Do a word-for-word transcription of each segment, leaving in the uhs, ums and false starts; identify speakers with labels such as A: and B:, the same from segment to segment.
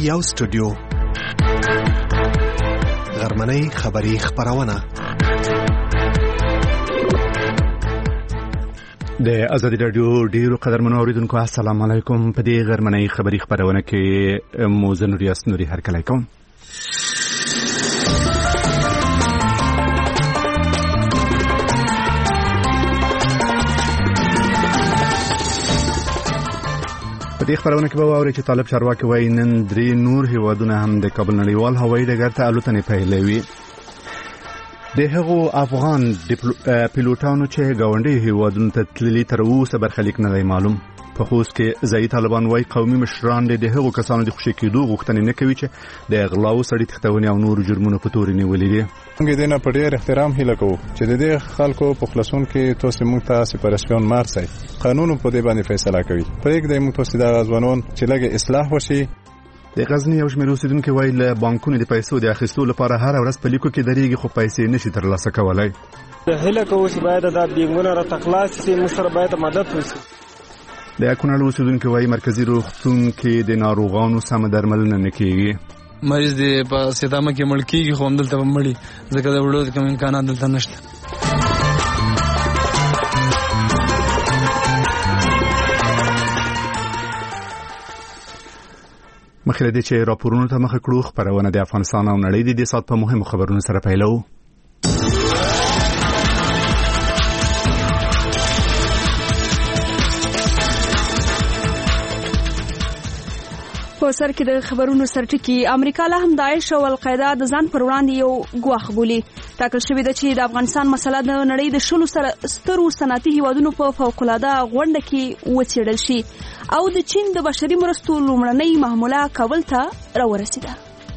A: یو سټوډیو غرمنۍ خبری خبرونه
B: د ازادي رادیو ډیرو قدرمنو اوریدونکو السلام علیکم. په دې غرمنۍ خبری خبرونه کې موزه نوریاس نوري هرکلی کوم. په دې خبرونه کې به واوري چې طالب چارواکي وایي نن درې نور هیوادونه هم د کابل نړیوال هوایي ډګر ته الوتنې پیلوي. د هغو افغان پیلوټانو چې ګاونډي هیوادونو ته تللي تر اوسه برخلیک نه دی معلوم. په خوست کې ځایي طالبان وایي قومي مشران د هغو کسانو د خوشي کېدو غوښتنې نه کوي چې د اغلاو سړي تښتونې او نورو جرمونو په تورې نیولې دي.
C: موږ دې نه په ډېر احترام هیله کوو چې د دې خلکو په خلاصون کې تاسو موږ ته سپارښتنه مارسي قانون په دې باندې فیصله کوي. پرېږدئ موږ تاسو د غزوانون چې لږه اصلاح وشي.
B: د غزنی یو شمېر اوسیدونکو وایي له بانکونو د پیسو د اخیستلو لپاره هر ورځ په لیکو کې درېږي خو پیسې نشي ترلاسه کولای.
D: هیله کوو چې باید د بانکونو را تخلاص شي، موږ سره باید مدد وشي.
B: د کونړ اوسیدونکو وایي مرکزی روغتون کې د ناروغانو سم درملنه نه کیږي.
E: مریض دی په سیدامه کې مړ کیږي خو همدلته مړی ځکه د وړو کوم امکانات دلته نشته. مخکې دې چې راپورونو ته مخه کړو خبرونه د افغانستان او نړۍ د دې سات په مهمو خبرونو سره پیلو.
F: په سر کې د خبرونو سرټکی امریکا له هم داعش او القاعده د ځان پر وړاندې یو ګواښ بولي. ټاکل شوې ده چې د افغانستان مسله د نړۍ د شلو سترو صنعتي هیوادونو په فوق‌العاده غونډه کې وڅېړل شي او د چین د بشري مرستو لومړنۍ محموله کابل ته راورسېده.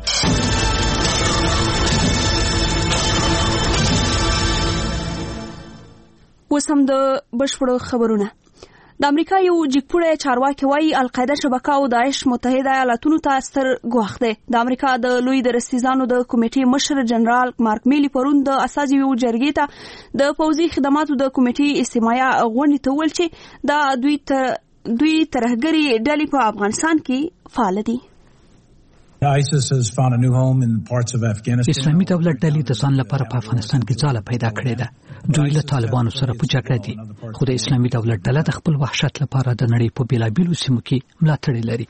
F: اوس هم د بشپړو خبرونه. د امریکا یو جګپوړی چارواکي وایي القاعده شبکه او داعش متحده ایالاتونو ته ستر ګواښ دی. د امریکا د لوی درستیزانو د کمیټې مشر جنرال مارک میلی پرون د اساسي یو جرګې ته د پوځي خدماتو د کمیټې استماعي غونډې ته وویل چې دا دوی تر دوی ترهګري ډلې په افغانستان کې فعال دي.
G: اسلامي دولت ډلې د ځان لپاره په افغانستان کې ځاله پیدا کړې ده. دوی له طالبانو سره په جګړه دي خو د اسلامي دولت ډله د خپل وحشت لپاره د نړۍ په بیلابیلو سیمو کې ملاتړ لري.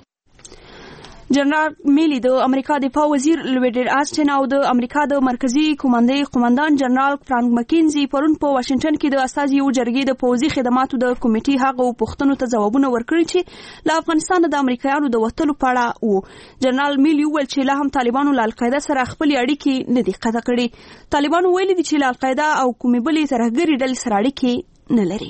F: جنرال میلی د امریکا دفاع وزیر لویډر آسټن او د امریکا د مرکزی قومندۍ قومندان جنرال فرانک مکینزي پرون په واشنگټن کې د اساسي یو جرګې د پوځي خدماتو د کمیټې هغه پوښتنو ته ځوابونه ورکړي چې له افغانستان د امریکایانو د وټلو په اړه وو. جنرال میلی وویل چې له هم طالبانو له القاعده سره خپل اړیکې نه دي قطع کړي. طالبانو ویلي دي چې له القاعده او کومې بلې ترهګري ډلې سره اړیکې نه لري.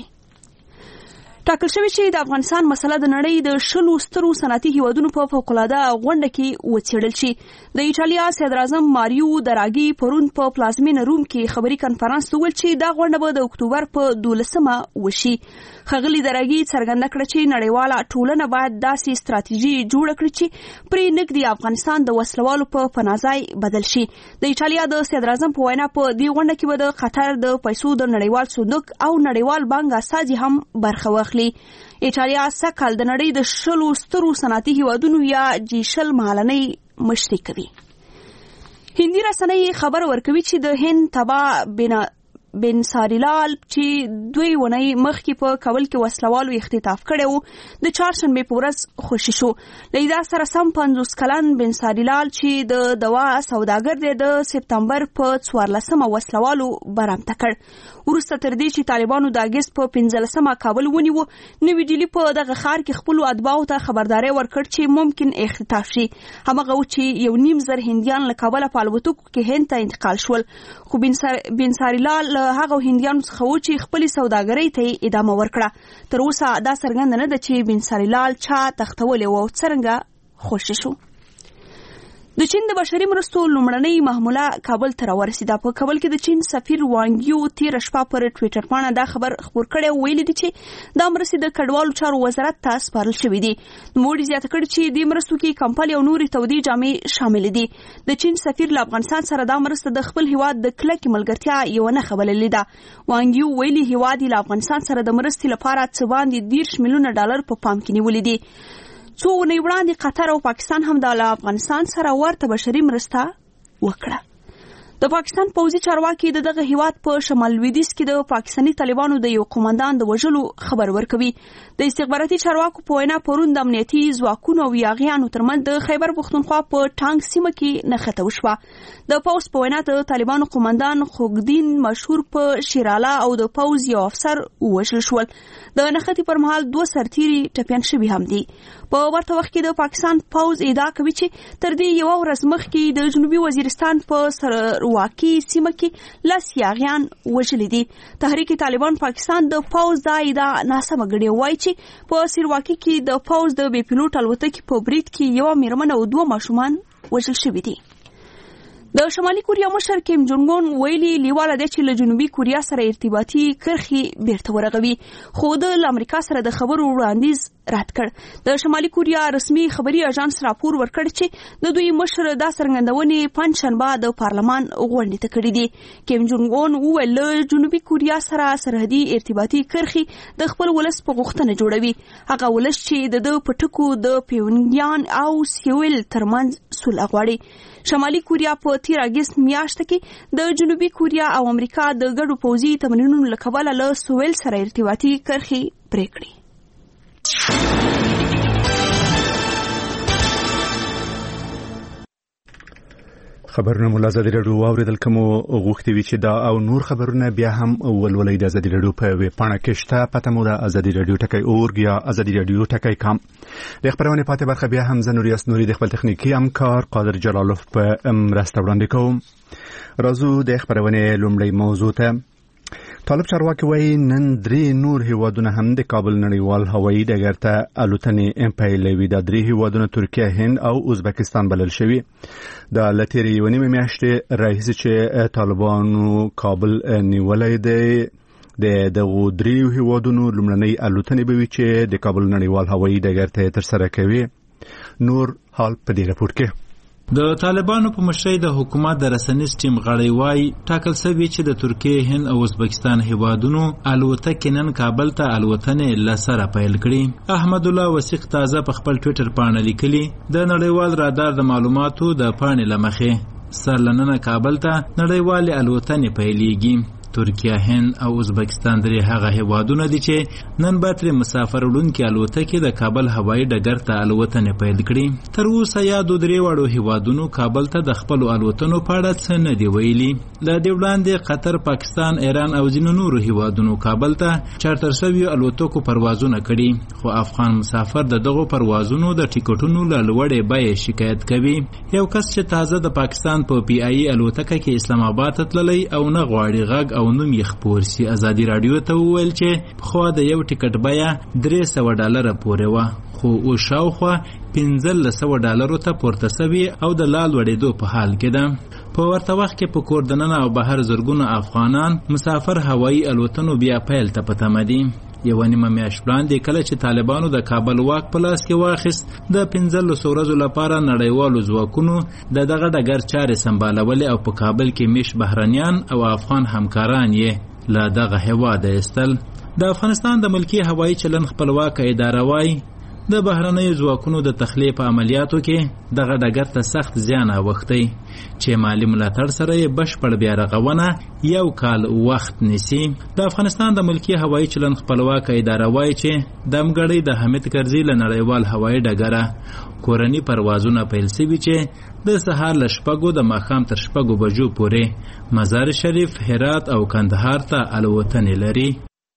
F: ټاکل شوی چې د افغانستان مسله د نړۍ د شلو سترو صنعتي هیوادونو په فوق‌العاده غونډه کې وڅېړل شي. د ایټالیا صدر اعظم ماریو دراګي پرون په پلازمینه روم کې خبري کنفرانس ویل چې دا غونډه به د اکتوبر په دولسمه وشي. ښاغلي دراګي څرګنده کړه چې نړیواله ټولنه باید داسې ستراتیژي جوړه کړي چې پرې نږدې افغانستان د وسلوالو په پناهځای بدل شي. د ایټالیا د صدر اعظم په وینا په دې غونډه کې به د قطر د پیسو د نړیوال صندوق او نړیوال بانک استازي هم برخه واخلي. ایټالیا سکهال د نړۍ د شلو سترو صنعتي هیوادونو یا جی شل مهالنۍ مشري کوي. هندي رسنۍ خبر ورکوي چې د هند تبا بنا بن ساریلال چې دوی ونی مخکې په کابل کې وسلوالو اختطاف کړي وو د چهارشنبه په ورځ خوشی شو. لیدا سره سم پنځوس کلن بن ساریلال چې د دوا سوداګر دی د سپتمبر په څوارلسمه وسلوالو برامته کړ. ورسته تر دې چې طالبانو د اگست په پنځلسمه کابل ونیو، نوې ډیلی په دغه ښار کې خپل اتباعو ته خبرداري ورکړ چې ممکن اختطاف شي. همغه و چې یو نیم زر هندیان له کابل په الوتکو کې هند ته انتقال شول. خو بن ساریلال هغه هندیانو څخه و چې خپل سوداګرۍ ته ادامه ورکړه. تر اوسه دا څرګنده نه ده چې بن ساریلال چا تختولې و او څرنګه خوشی شو. د چین د بشري مرستو لومړنۍ محموله کابل ته راورسېده. په کابل کې د چین سفیر وانګیو تیر شپه پر ټویټر باندې دا خبر خپور کړی او ویلي دي چې دا مرستې د کډوالو چارو وزارت ته سپارل شوې دي. نوموړي زیاته کړې چې دې مرستو کې کمپلې او نورې تودې جامې شامل دي. د چین سفیر له افغانستان سره دا مرسته د خپل هیواد د کلکې ملګرتیا یو نه خبرلې ده. وانګیو ویلي هیواد له افغانستان سره د مرستې لپاره څه باندې دېرش میلیونه ډالر په پام کې نیولې دي. څو اونۍ وړاندې قطر او پاکستان هم د افغانستان سره ورته بشري مرسته وکړه. د پاکستان پوځي چارواکي د دغه هیواد په شمال لویدیځ کې د پاکستاني طالبانو د یو قومندان د وژلو خبر ورکوي. د استخباراتي چارواکو په وینا پرون د امنیتي ځواکونو او یاغیانو ترمنځ د خیبر پښتونخوا په ټانګ سیمه کې نښته وشوه. د پوځ په وینا د طالبانو قومندان خوګدین مشهور په شیراله او د پوځ یو افسر وژل شول. د نښتې پر مهال دوه سرتیري ټپیان شوي هم دي. په ورته وخت کې د پاکستان پوځ ادعا کوي چې تر دې یوه ورځ مخکې د جنوبي وزیرستان په سرواکي سیمه کې لس یاغیان وژلي دي. تحریک طالبان پاکستان د پوځ دا ادعا ناسمه ګڼي. وایي چې په سرواکي کې د پوځ د بې پیلوټ الوتکې په برید کې یوه میرمن او دوه ماشومان وژل شوي دي. د شمالي کوریا مشر کیم جونګ اون ویلي لیواله دی چې له جنوبي کوریا سره ارتباطي کرښې بیرته ورغوي، خو د امریکا سره د خبرو وړاندیز رد کړ. د شمالي کوریا رسمي خبري اژانس راپور ورکړ چې د دوی مشر دا څرګندونې پنځشنبه د پارلمان غونډې ته کړې دي. کیم جونګ اون وویل له جنوبي کوریا سره سرحدي ارتباطي کرښې د خپل ولس په غوښتنه جوړوي، هغه ولس چې د د پټکو د پیونګیان او سیول ترمنځ صلح غواړي. شمالي کوریا په تیر اگست میاشت کې د جنوبي کوریا او امریکا د ګډو پوځي تمرینونو له کبله له سویل سره ارتباطي کرښې پرې کړې.
B: خبرونه مو له ازادي راډیو واورېدل، کوم غوښتي وي چې دا او نور خبرونه بیا هم ولولئ د ازادي راډیو په ویب پاڼه کې شته. پته مو د ازادي راډیو ټکی اورګ یا ازادي راډیو ټکی کام. د خبرونې پاتې برخه بیا هم زه نوریاس نوري د خپل تخنیکي همکار قادر جلالوف په مرسته وړاندې کوم. راځو د خبرونې لومړی موضوع ته. طالب چارواکي وایي نن درې نور هیوادونه هم د کابل نړیوال هوایي ډګر ته الوتنې پیلوي. دا درې هیوادونه ترکیه، هند او ازبکستان بلل شوي. د لتیرې یوه نیمه میاشتې راهیسې چې طالبانو کابل نیولی دی، د دغو دریو هیوادونو لومړنۍ الوتنې به وي چې د کابل نړیوال هوایي ډګر ته ترسره کوي. نور حال په دې راپور کې.
H: د طالبانو په مشرۍ د حکومت د رسنیز ټیم غړی وای ټاکل شوی چې د ترکیه، هند او ازبکستان هیوادونو الوتکې نن کابل ته الوتنې لسره پیل کړي. احمد الله وثیق تازه په خپل ټویټر باندې لیکلي د نړیوال رادار د معلوماتو د پاڼې لمخې سرلننه کابل ته نړیوال الوتنې پیلېږي. ترکیه، هند او ازبکستان درې هغه هیوادونه دي چې نن به ترې مسافر وړونکي الوتکې د کابل هوایي ډګر ته الوتنې پیل کړي. تر اوسه یادو درې واړو هیوادونو کابل ته د خپلو الوتنو په اړه څه نه دي ویلي. له دې وړاندې قطر، پاکستان، ایران او ځینو نورو هیوادونو کابل ته چارتر شویو الوتکو پروازونه کړي، خو افغان مسافر د دغو پروازونو د ټیکټونو له لوړې بیې شکایت کوي. یو کس چې تازه د پاکستان په پی آی الوتکه کې اسلام آباد ته تللی او نه غواړي غږ او نوم یې خپور سي، ازادي راډیو ته وویل چې پخوا د یو ټیکټ بیه درې سوه ډالره پورې وه، خو اوس شاوخوا پنځلس سوه ډالرو ته پورته سوي او د لا لوړېدو په حال کې ده. په ورته وخت کې په کور دننه او بهر زرګونه افغانان مسافر هوایي الوتنو بیا پیل ته په تمه دي. یوه نیمه میاشت وړاندې کله چې طالبانو د کابل واک په لاس کې واخیست، د پنځلسو ورځو لپاره نړیوالو ځواکونو د دغه ډګر چارې سمبالولې او په کابل کې میشت بهرنیان او افغان همکاران یې له دغه هیواده ایستل. د افغانستان د ملکي هوایي چلن خپلواکه اداره وایي د بهرنیو ځواکونو د تخلیه په عملیاتو کې دغه ډګر ته سخت زیان اوښتی چې مالي ملاتړ سره یې بشپړ بیا رغونه یو کال وخت نیسي. د افغانستان د ملکي هوایي چلن خپلواکه اداره وایي چې د امګړۍ د حمید کرزي له نړیوال هوایي ډګره کورني پروازونه پیل شوي چې د سهار له شپږو د ماښام تر شپږو بجو پورې مزار شریف، هرات او کندهار ته الوتنې لري.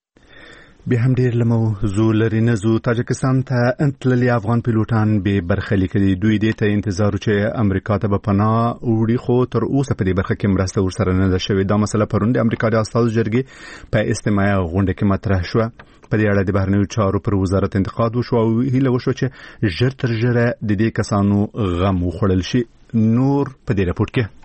B: بیا هم ډیر لموضوع لري نزو تاجکستان ته تللي افغان پیلوټان به برخلیک دي. دوی دې ته انتظار چې امریکا ته به پناه وړي، خو تر اوسه په دې برخه کې مرسته ورسره نه ده شوې. دا مسله پرون د امریکا د استازو جرګې په اجتماعي غونډه کې مطرح شوه. په دې اړه د بهرنیو چارو پر وزارت انتقاد وشو او هیله وشو چې ژر تر ژره د دې کسانو غم وخوړل شي. نور په دې راپور کې.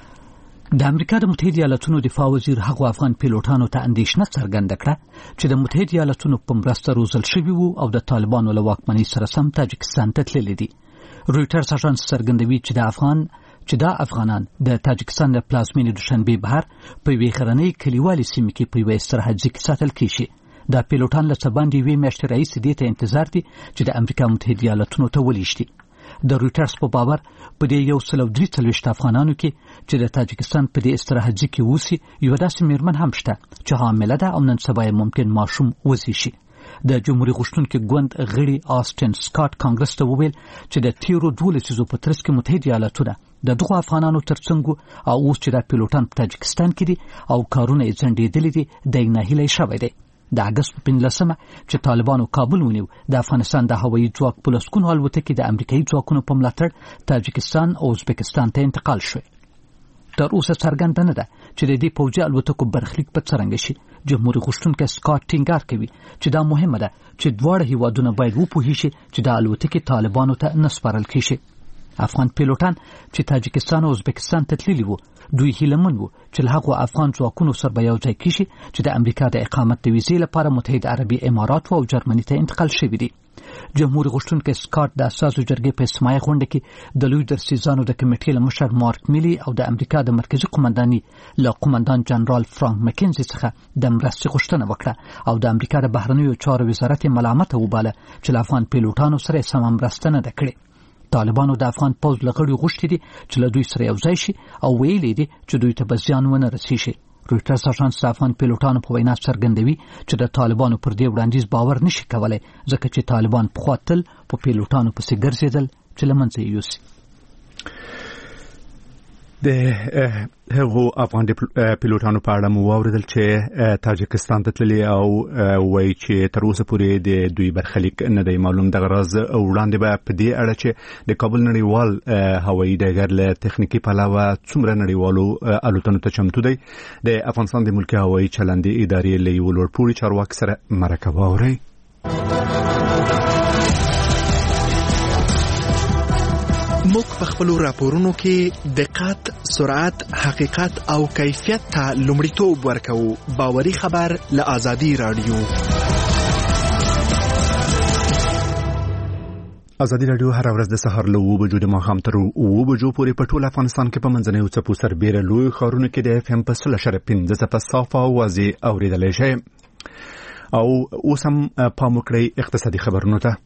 G: د امریکا د متحده ایالاتونو دفاع وزیر هغو افغان پیلوټانو ته اندېښنه څرګنده کړه چې د متحده ایالاتونو په مرسته روزل شوي وو او د طالبانو له واکمنۍ سره سم تاجکستان ته تللي دي. رویټرز اژانس څرګندوي چې د افغان چې دا افغانان د تاجکستان د پلازمینې دوشنبې بهر په یوې غرنۍ کلیوالې سیمې کې په یوه استراحتځای کې ساتل کېږي. دا پیلوټان له څه باندې یوې میاشتې راهیسې دې ته انتظار دي چې د امریکا متحده ایالاتونو ته ولیږدي. د رویټرز په باور په دې یو سل او درې څلوېښت افغانانو کې چې د تاجکستان په دې استراحت ځای کې اوسي یوه داسې میرمن هم شته چې حامله ده او نن سبا یې ممکن ماشوم وزېږي. د جمهوریت غوښتونکي ګوند غړي آسټن سکاټ کانګرس ته وویل چې د تیرو دوه لسیزو په ترڅ کې متحده ایالاتونه د دغو افغانانو ترڅنګ او اوس چې دا پیلوټان په تاجکستان کې دي او کارونه یې ځنډېدلي دي د ناهیلۍ شوی دی. د اګست په پنځلسمه چې طالبانو کابل ونیو د افغانستان د هوایي ځواک په لسګونو الوتکې د امریکایي ځواکونو په ملاتړ تاجکستان او ازبکستان ته انتقال شوې. تر اوسه څرګنده نه ده چې د دې پوځي الوتکو برخلیک په څرنګه شي. جمهوریت غوښتونکی سکاټ ټینګار کوي چې دا مهمه ده چې دواړه هیوادونه باید وپوهیږي چې د الوتکې طالبانو ته نه سپارل کیږي. افغان پیلوټان چې تاجکستان او ازبکستان ته تللي وو دوی هیلهمن وو چې له هغو افغان ځواکونو سره به یو ځای کیږي چې د امریکا د اقامت د ویزې لپاره متحده عربي اماراتو او جرمني ته انتقال شوي دي. جمهوریت غوښتونکی سکاټ د اساسو جرګې په اجتماعي غونډه کې د لوی درسیزانو د کمیټې له مشر مارک میلی او د امریکا د مرکزي قومنداني له قومندان جنرال فرانک مکینزي څخه د مرستې غوښتنه وکړه او د امریکا د بهرنیو چارو وزارت یې ملامته وباله چې له افغان پیلوټانو سره یې سمه مرسته نه ده کړې. طالبانو د افغان پوځ له غړو غوښتي دي چې له دوی سره یو ځای شي او ویلي دي چې دوی ته به زیان ونه رسیږي. رویټرز اژانس د افغان پیلوټانو په وینا څرګندوي چې د طالبانو پر دې وړاندیز باور نشي کولای ځکه چې طالبان پخوا تل په پیلوټانو پسې ګرځېدل چې له منځه یې یوسي.
B: د هغو افغان پیلوټانو په اړه مو واوریدل چې تاجکستان ته تللي او وایي چې تر اوسه پورې د دوی برخلیک نه دی معلوم. دغه راز وړاندې به په دې اړه چې د کابل نړیوال هوایي ډګر له تخنیکي پلوه څومره نړیوالو الوتنو ته چمتو دی د افغانستان د ملکي هوایي چلندې ادارې له یو لوړپوړي چارواکي سره مرکه واورئ.
A: موږ په خپل راپورونو کې دقت، سرعت، حقیقت او کیفیت ته لومړیتوب ورکوو. باوري خبر له آزادي رادیو.
B: آزادي رادیو هر ورځ د سهار له اوه بجو د ماښام تر اوه بجو پورې په ټول افغانستان کې په منځنیو څپو سربېره لوی ښارونو کې د اف ام په سل اشاریه پنځه څپه صافه اوازې اورېدلی شئ. او اوس هم پام وکړئ اقتصادي خبرونو ته.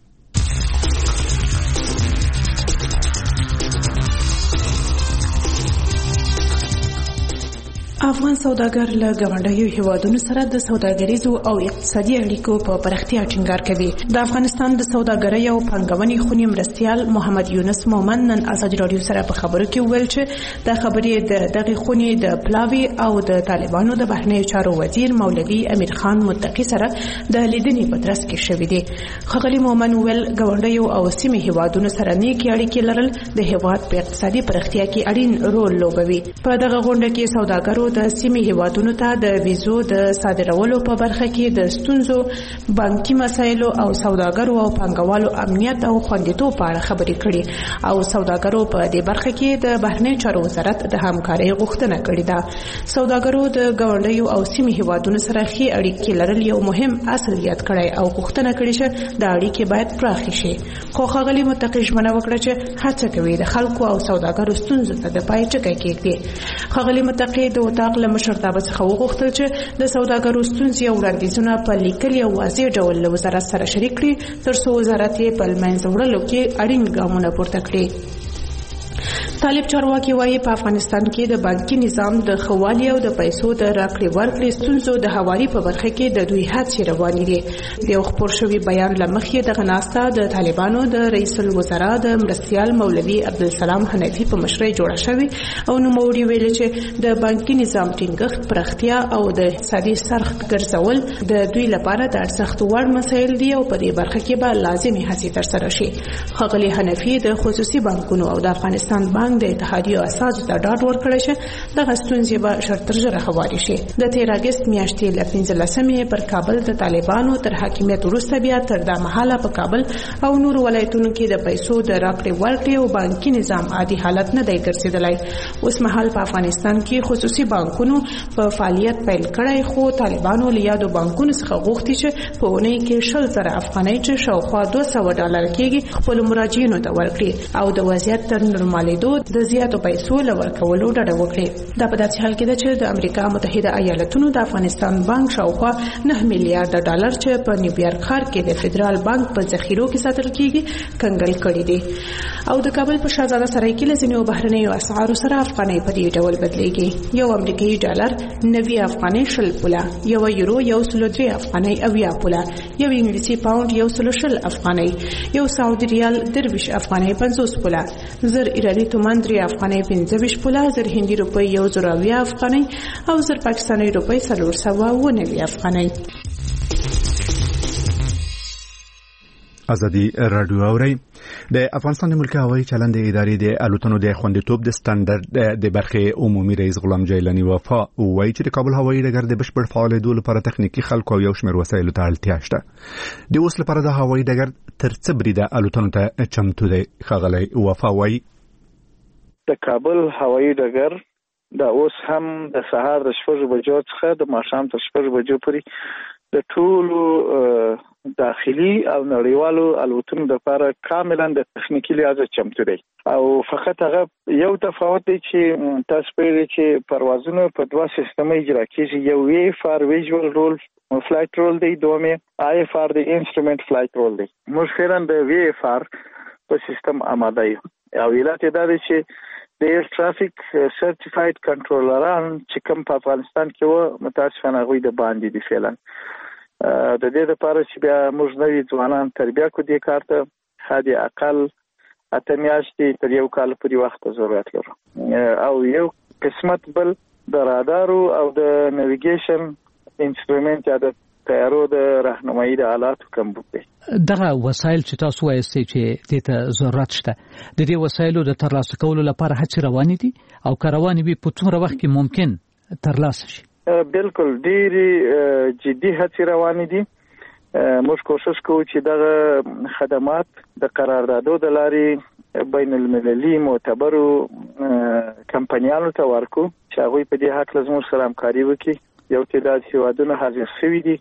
I: افغان سوداګر له ګاونډیو هیوادونو سره د سوداګریزو او اقتصادي اړیکو په پراختیا ټینګار کوي. د افغانستان د سوداګرۍ او پانګونې خونی مرستیال محمد یونس مومن نن ازادي رادیو سره په خبرو کې ویل چې د خبرې د دغه خونی د پلاوی او د طالبانو د بهرنیو چارو وزیر مولوی امیر خان متقی سره د لیدنې په ترڅ کې شوې دي. ښاغلي مومن ویل ګاونډیو او سیمې هیوادونو سره نیکې اړیکې لرل د هیواد په اقتصادي پراختیا کې اړین رول لوبوي. په دغه غونډه کې سوداګرو د سیمې هیوادونو ته د ویزو د صادرولو په برخه کې د ستونزو، بانکي مسایلو او سوداګرو او پانګوالو امنیت او خوندیتوب په اړه خبرې کړي او سوداګرو په دې برخه کې د بهرنیو چارو وزارت د همکارۍ غوښتنه کړې ده. سوداګرو د ګاونډیو او سیمې هیوادونو سره ښې اړیکې لرل یو مهم اصل یاد کړی او غوښتنه کړې چې د اړیکې باید پراخې شي. خو ښاغلي متقي ژمنه وکړه چې هڅه کوي د خلکو او سوداګرو ستونزو ته د پای ټکی کېږدي. ښاغلي متقي د وطاق له مشرتابه څخه وغوښتل چې د سوداګرو ستونزې او وړاندیزونه په لیکلي او واضح ډول له وزارت سره شریک کړي ترڅو وزارت یې په منځ وړلو کې اړین ګامونه پورته کړي. طالب چارواکي وایي په افغانستان کې د بانکي نظام د خوالي او د پیسو د راکړې ورکړې ستونزو د هواري په برخه کې د دوی هڅې روانې دي. د یو خپور شوي بیان له مخې دغه ناسته د طالبانو د رئیس الوزرا د مرستیال مولوي عبدالسلام حنفي په مشرۍ جوړه شوې او نوموړي ویلي چې د بانکي نظام ټینګښت، پراختیا او د اقتصادي سرخت ګرځول د دوی لپاره د ارزښت وړ مسایل دي او په دې برخه کې به لازمي هڅې ترسره شي. ښاغلي حنفي د خصوصي بانکونو او د افغانستان بانک د اتحادیو اساسو ته ډاډ ورکړی چې دغه ستونزې به ژر تر ژره هوارې شي. د تیر اګست میاشتې له پنځلسمې پر کابل د طالبانو تر حاکمیت وروسته بیا تر دا مهاله په کابل او نورو ولایتونو کې د پیسو د راکړې ورکړې او بانکي نظام عادي حالت نه دی ګرځېدلی. اوس مهال په افغانستان کې خصوصي بانکونو په فعالیت پیل کړی خو طالبانو له یادو بانکونو څخه غوښتي چې په اونۍ کې شل زره افغانۍ چې شاوخوا دوه سوه ډالر کېږي خپلو مراجعینو ته ورکړي او د وضعیت تر نورمالي حوالیدو د زیاتو پیسو لورکولو ډډه وکړي. دا په داسې حال کې ده چې د امریکا متحده ایالاتونو د افغانستان بانک شاوخوا نه میلیارډ ډالر چې په نیویارک ښار کې د فدرال بانک په ذخیرو کې ساتل کیږي کنګل کړي دي. او د کابل په شاهزاده سرای کې لزینو بهرنیو اسعارو سره افغانۍ په دې ډول بدلېږي. یو امریکایي ډالر نوي افغانۍ شل پوله، یو یورو یو سل درې افغانۍ اویا پوله، یو انګلیسي پاوند یو سل شل افغانۍ، یو سعودي ریال درویش افغانۍ پنځوس پوله، زر ایراني تومان درې افغانۍ پنځه ویشت پوله، زر هندي روپۍ یو زر اویا افغانۍ او زر پاکستاني روپۍ څلور سوه اوه نوي افغانۍ.
B: ازادي رادیو اوري د افغانستان د ملکي هوایي چلند ادارې د الوتنو د خوندیتوب د سټانډرډ د برخې عمومي رئیس غلام جیلانی وفا وایي چې د کابل هوایي ډګر د بشپړ فعالیدو لپاره تخنیکی خلکو او یو شمېر وسایلو ته اړتیا شته. د اوس لپاره د هوایي ډګر تر څه بریده الوتنو ته چمتو دی. ښاغلی وفا وایي
J: د کابل هوایي ډګر دا اوس هم د سهار د شپږ بجو څخه د ماښام تر شپږ بجو پورې د ټولو داخلي او نړیوالو الوتنو لپاره کاملا د تخنیکی لحاظ چمتو دی. او فقط هغه یو تفاوت دی چې تاسو پیری چې پروازونه په دوه سیستمه اجرا کیږي. یو وی فار ویژوال رول فلایټ رول دی، دومه آی فار د انسټرومنت فلایټ رول دی. موږ فعلا د وی فار په سیستم آماده یو. او علت دا دی چې د ایر ټرافیک سرټیفاید کنټرولران چې کوم په افغانستان کې و متاسفانه غوي د باندې دي. فعلا د دې لپاره چې بیا موږ نوي ځوانان تربیه کو دي کار ته حد اقل اته میاشتې تر یو کال پورې وخت ضرورت لرو. او یو قسمت بل د رادارو او د نیویګیشن انسټرومنت یا د تیارو د راهنمایي د آلاتو کمبود دی.
G: دغه وسایل چې تاسو وایستئ چې دې ته ضرورت شته، د دې وسایلو د ترلاسه کولو لپاره هڅې روانې دي او که روانې وي په څومره وخت کې ممکن ترلاسه شي؟ بالکل
J: ډېرې جدي هڅې روانې دي. موږ کوشش کوو چې دغه خدمات د قراردادو د لارې بین المللي معتبرو کمپنیانو ته ورکو چې هغوی په دې هکله زموږ سره همکاري وکړي. یو تعداد هیوادونه حاضر شوي دي.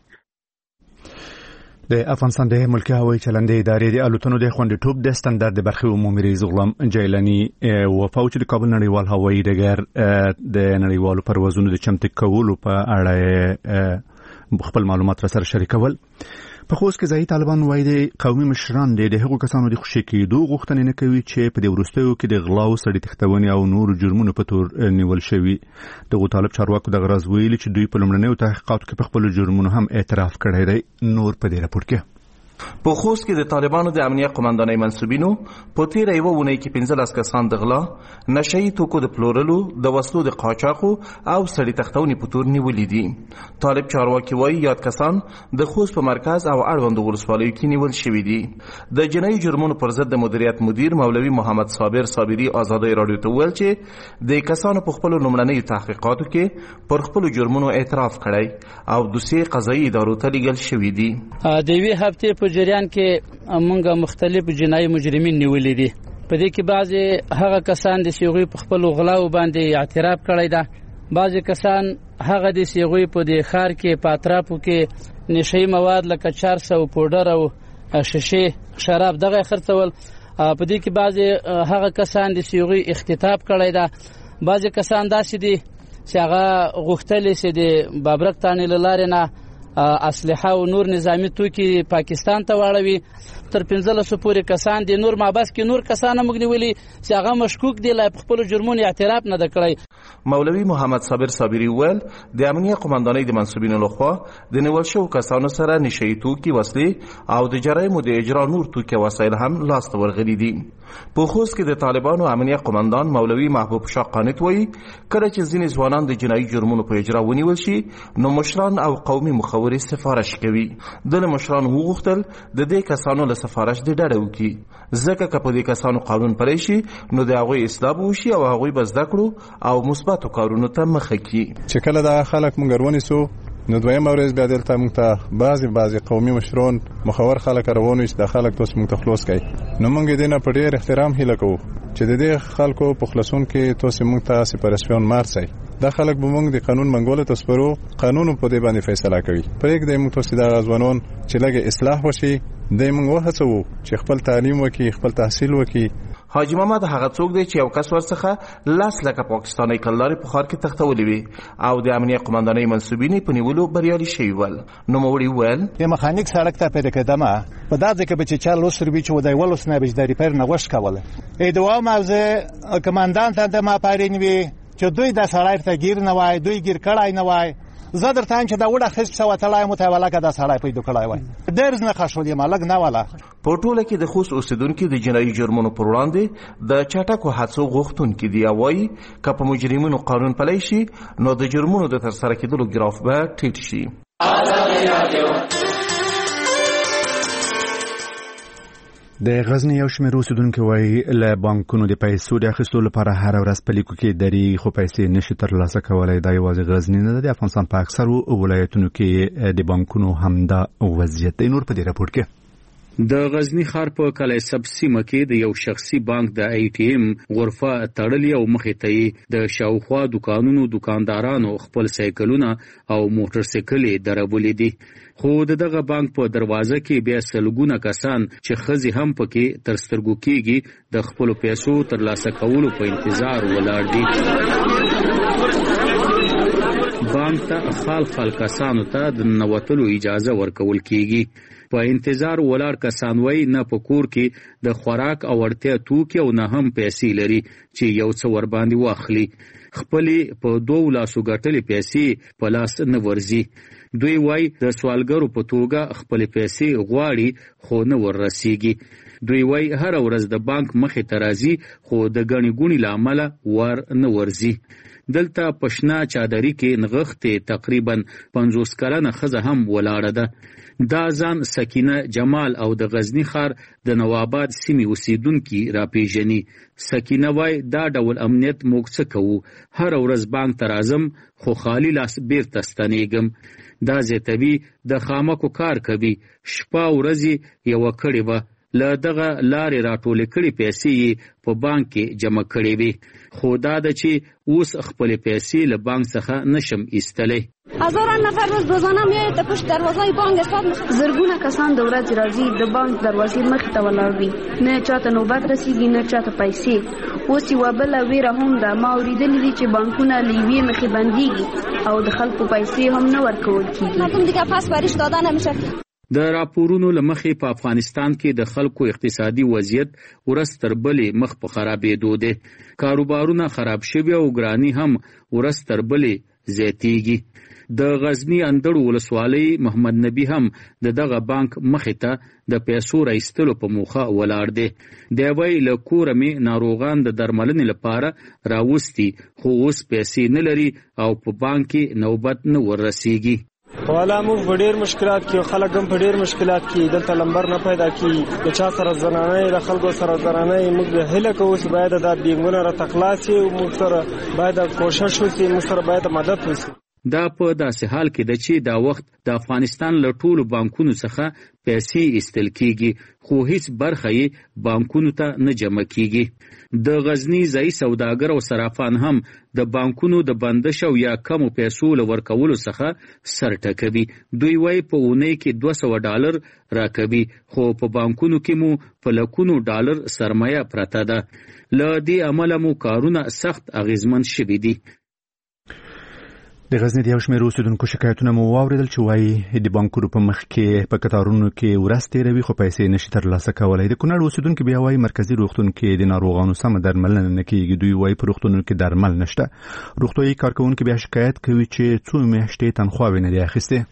B: د افغانستان د ملکي هوایي چلند ادارې د الوتنو د خوندیتوب د سټانډرډ د برخې عمومي رئیس غلام جیلانی وفا چې د کابل نړیوال هوایي ډګر د نړیوالو پروازونو د چمتو کولو په اړه خپل معلومات را سره شریکول. په خوست کې ځایي طالبان وایي د قومي مشران د هغو کسانو د خوشي کېدو غوښتنې نه کوي چې په دې وروستیو کې د غلا او سړي تښتونې او نورو جرمونو په تور نیول شوي. دغو طالب چارواکو دغه راز ویلي چې دوی په لومړنیو تحقیقاتو کې په خپلو جرمونو هم اعتراف کړی دی. نور په دې راپور کې
K: په خوست کې د طالبانو د امنیه قومندانۍ منسوبینو په تیره یوه اونۍ کې پنځلس کسان د غلا، نشهیي توکو د پلورلو، د وسلو د قاچاقو او سړي تښتونې په تور نیولي دي. طالب چارواکي وایي یاد کسان د خوست په مرکز او اړوندو ولسوالیو کې نیول شوي دي. د جنایي جرمونو پر ضد د مدیریت مدیر مولوي محمد صابر صابري آزادۍ راډیو ته وویل چې د کسانو په خپلو لومړنیو تحقیقاتو کې پر خپلو جرمونو اعتراف کړی او دوسیې قضایي ادارو ته لیږل شوي دي.
L: د یوې هفتې په جریان کې موږ مختلف جنایي مجرمین نیولې دي. په دې کې بعضې هغه کسان د هغوی په خپلو غلاو باندې اعتراف کړی ده. بعضې کسان هغه د هغوی په دې ښار کې په اطرافو کې نشهیي مواد لکه چرس او پوډر او شیشې شراب دغه خرڅول. په دې کې بعضې هغه کسان د هغوی اختطاف کړی ده. بعضې کسان داسې دي چې هغه غوښتلی چې د بابرک تانې له لارې نه اسلحه او نور نظامی توکي پاکستان ته واړوي. تر پنځلسو پورې کسان دي. نور مابس کې نور کسان موږ نیولي چې هغه مشکوک دي لا په خپلو جرمونو اعتراف نه ده کړی.
K: مولوي محمد صابر صابري وویل د امنیه قومندانۍ د منسوبینو لخوا د نیول شوو کسانو سره نشهیي توکي، وسلې او د جرایمو د اجرا نور توکي وسایل هم لاسته ورغلي دي. په خوست کې د طالبانو امنیه قومندان مولوي محبوب شاه قانت وایي کله چې ځینې ځوانان د جنایي جرمونو په اجرا ونیول شي نو مشران او قومي مخورې سفارش کوي. د مشرانو وغوښتل د دې کسانو له سفارش د ډډه وکړي ځکه که په دې کسانو قانون پلی شي نو د هغوی اصلاح وشي او هغوی به زده کړو او مثبتو کارونو ته مخه کړي.
C: چې کله دغه خلک موږ ونیسو نو دویمه ورځ بیا دلته موږ ته بعضې بعضې قومي مشران مخور خلک روان وي چې دا خلک تاسو موږ ته خلاص کړئ. نو موږ دې نه په ډېر احترام هیله کوو چې د دې خلکو په خلاصون کې تاسو موږ ته سپارښتنه مارسئ. دا خلک به موږ د قانون منګولو ته سپارو، قانون په دې باندې فیصله کوي. پرېږدئ موږ تاسو دغه ځوانان چې لږ اصلاح وشي دی موږ وهڅوو چې خپل تعلیم وکړي، خپل تحصیل وکړي.
K: حاجی محمد هغه څوک دی چې یو کس ورڅخه لس لکه پاکستاني کلدارې په ښار کې تښتولې وي او د امنیه قمندانۍ منصوبین یې په نیولو بریالي شوي ول. نوموړي وویل
M: د مخانیک سړک ته پیدا کېدمه په دا ځای کې به چې چا لوسر وي چې ودی ولوس نه به د ریپیر نه غوښ کوله ای دوه موضوع کمانډان ته د ما پارین وي چې دوی د سړی ته گیر نه وای دوی گیر کړای نه وای زه درته چې دا وړه خښ څه وتلای متواله کده سړی پیدا کړای وای ډېر نه خښولې مالک نه والا.
K: په ټوله کې د خوست اوسیدونکو د جنایي جرمونو پر وړاندې د چټکو هڅو غوښتونکي دي او وایي که په مجرمینو قانون پلی شي نو د جرمونو د ترسره کېدلو ګراف به ټیټ شي.
B: د غزنی یو شمېر اوسیدونکي وایي له بانکونو د پیسو د اخیستلو لپاره هره ورځ په لیکو کې درېږي خو پیسې نشي ترلاسه کولی. دا یوازې غزنی نه ده، د افغانستان په اکثرو ولایتونو کې د بانکونو همدا وضعیت دی. نور په دې راپور کې
N: د غزنی ښار په کلیسب سیمه کې د یو شخصي بانک د ای ټي ایم غرفه تړلې او مخې ته یې د شاوخوا دکانونو دکاندارانو خپل سایکلونه او موټر سایکلې درولې دي. خو دغه بانک په دروازه کې بیا سلګونه کسان چې خزي هم پکې تر سترګو کېږي د خپل پیسو ترلاسه کولو په انتظار ولاړ دي. بانک ته خال خال کسانو ته د نوتلو اجازه ورکول کېږي. په انتظار ولاړ کسان وای نه په کور کې د خوراک او اړتیا توکي او نه هم پیسې لري چې یو څه ور باندې واخلي. خپلې په دوه لاسو ګټلې پیسې په لاس نه ورځي. دوی وای د سوالګرو په توګه خپل پیسې غواړي خو نه وررسیږي. دوی وای هر ورځ د بانک مخې ته راځي خو د غنی ګونی لامل ور نه ورځي. دلته پښنا چادرې کې نغښتې تقریبا پنځوس کلنه ښځه هم ولاړه ده. دا ځان سکینه جمال او د غزنی ښار د نواباد سیمې اوسیدونکي راپیژني. سکینه وای دا ډول امنیت موږ څه کوو، هر ورځ بانک ته راځم خو خالی لاس بیرته ستنېږم. دا زیاتوي د خامکو کار کوي، شپه ورځې یوه کړې وه، له دغه لارې راټولې کړې پیسې یې په بانک کې جمع کړې وي. خو دا ده چې اوس خپلې پیسې له بانک څخه نشم ایستلی.
O: هزاران نفر روز روزانه میاد تا پشت دروازه بانک حساب میخواد.
F: زرګونه کسان د ورځې راځي د بانک دروازې مخې ته ولاړ وي، نه چاته نوبت رسیږي نه چاته پیسې. اوس یوه بله ویره هم ده، ما اورېدلي دي چې بانکونه له یوې مخې بندېږي او د خلکو پیسې هم نه ورکول کېږي.
O: مردم دیگه پس بریش داده نمیشه.
N: د راپورونو لمخې په افغانستان کې د خلکو اقتصادي وضعیت ورځ تر بلې مخ په خرابېدو دی. کاروبارونه خراب شوي او ګراني هم ورځ تر بلې زیاتېږي. د غزنی اندړو ولسوالۍ محمد نبی هم د دغه بانک مخې ته د پیسو راایستلو په موخه ولاړ دی. دی وایي له کوره مې ناروغان د درملنې لپاره راوستي خو اوس پیسې نه لري او په بانک کې نوبت نه وررسیږي.
D: والا موږ په ډېر مشکلات کې خلک هم په ډېر مشکلات کې دلته لمبر نه پیدا کیږي. د چا سره زنانه د خلکو سره زنانه موږ هیله کوو چې باید دا بینګونه راته خلاص شي او موږ سره باید کوشش وشي، موږ سره باید مدد وشي.
N: دا په داسې حال کې ده چې دا وخت د افغانستان له ټولو بانکونو څخه پیسې ایستل کېږي خو هیڅ برخه یې بانکونو ته نه جمع کېږي. د غزنی ځایي سوداګر او صرافان هم د بانکونو د بندش او یا کمو پیسو له ورکولو څخه سر ټکوي. دوی وایي په اونۍ کې دوه سوه ډالر راکوي خو په بانکونو کې مو په لکونو ډالر سرمایه پرته ده. له دې امله مو کارونه سخت اغیزمن شوي دي.
B: د غزنی د یو شمېر اوسیدونکو شکایتونه مو واورېدل چې وایي د بانکونو په مخ کې په کتارونو کې ورځ تېروي خو پیسې نشي ترلاسه کولی. د کونړ اوسیدونکي بیا وایي مرکزي روغتون کې د ناروغانو سمه درملنه نه کېږي. دوی وایي په روغتونونو کې درمل نشته. روغتیایي کارکوونکي بیا شکایت کوي چې څو میاشتې تنخواوې نه دي اخیستې.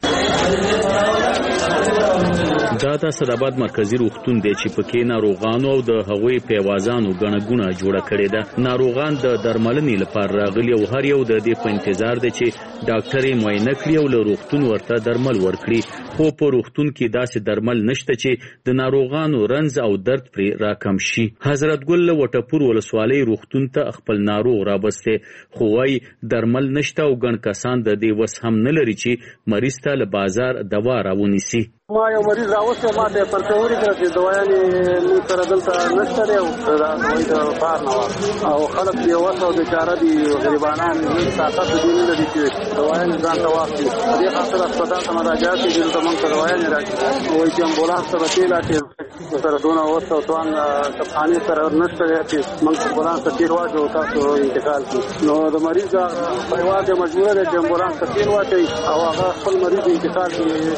N: دا د اسداباد مرکزی روغتون دی چې پکې ناروغانو او د هغوی پیوازانو غڼه ګونه جوړه کړې ده. ناروغان د درملنې لپاره راغلي او هر یو د دې په انتظار دی چې ډاکټر یې معاینه کړي او له روغتون ورته درمل ورکړي. خو په روغتون کې داسې درمل نشته چې د ناروغانو رنځ او درد پرې راکم شي. حضرت ګل له وټپور ولسوالۍ روغتون ته خپل ناروغ رابسته خو وایي درمل نشته او ګڼ کسان د دې وس هم نه لري چې مریض ته له بازار دوا راونیسي.
P: ما یو مریض راوسته ما ته پرتوري کړ چې دوايانې می سره دلته نشته دی او دا د بار نه او خلک یو وسو د چاره دي غریبانان هیڅ طاقت دي نه لري چې دوايانې ځان ته واخلي. دې خاطر هسپتال ته مراجعه کوي چې موږ ته دوايانې راکړي او چې امبولانس سره تیلا چې سره دونه اوس او توان کپخانه سره نشته چې موږ امبولانس ته تیر واچو تاسو انتقال کړو نو د مریض پریوار د مجبور دی چې امبولانس ته تیر واچي او هغه خپل مریض انتقال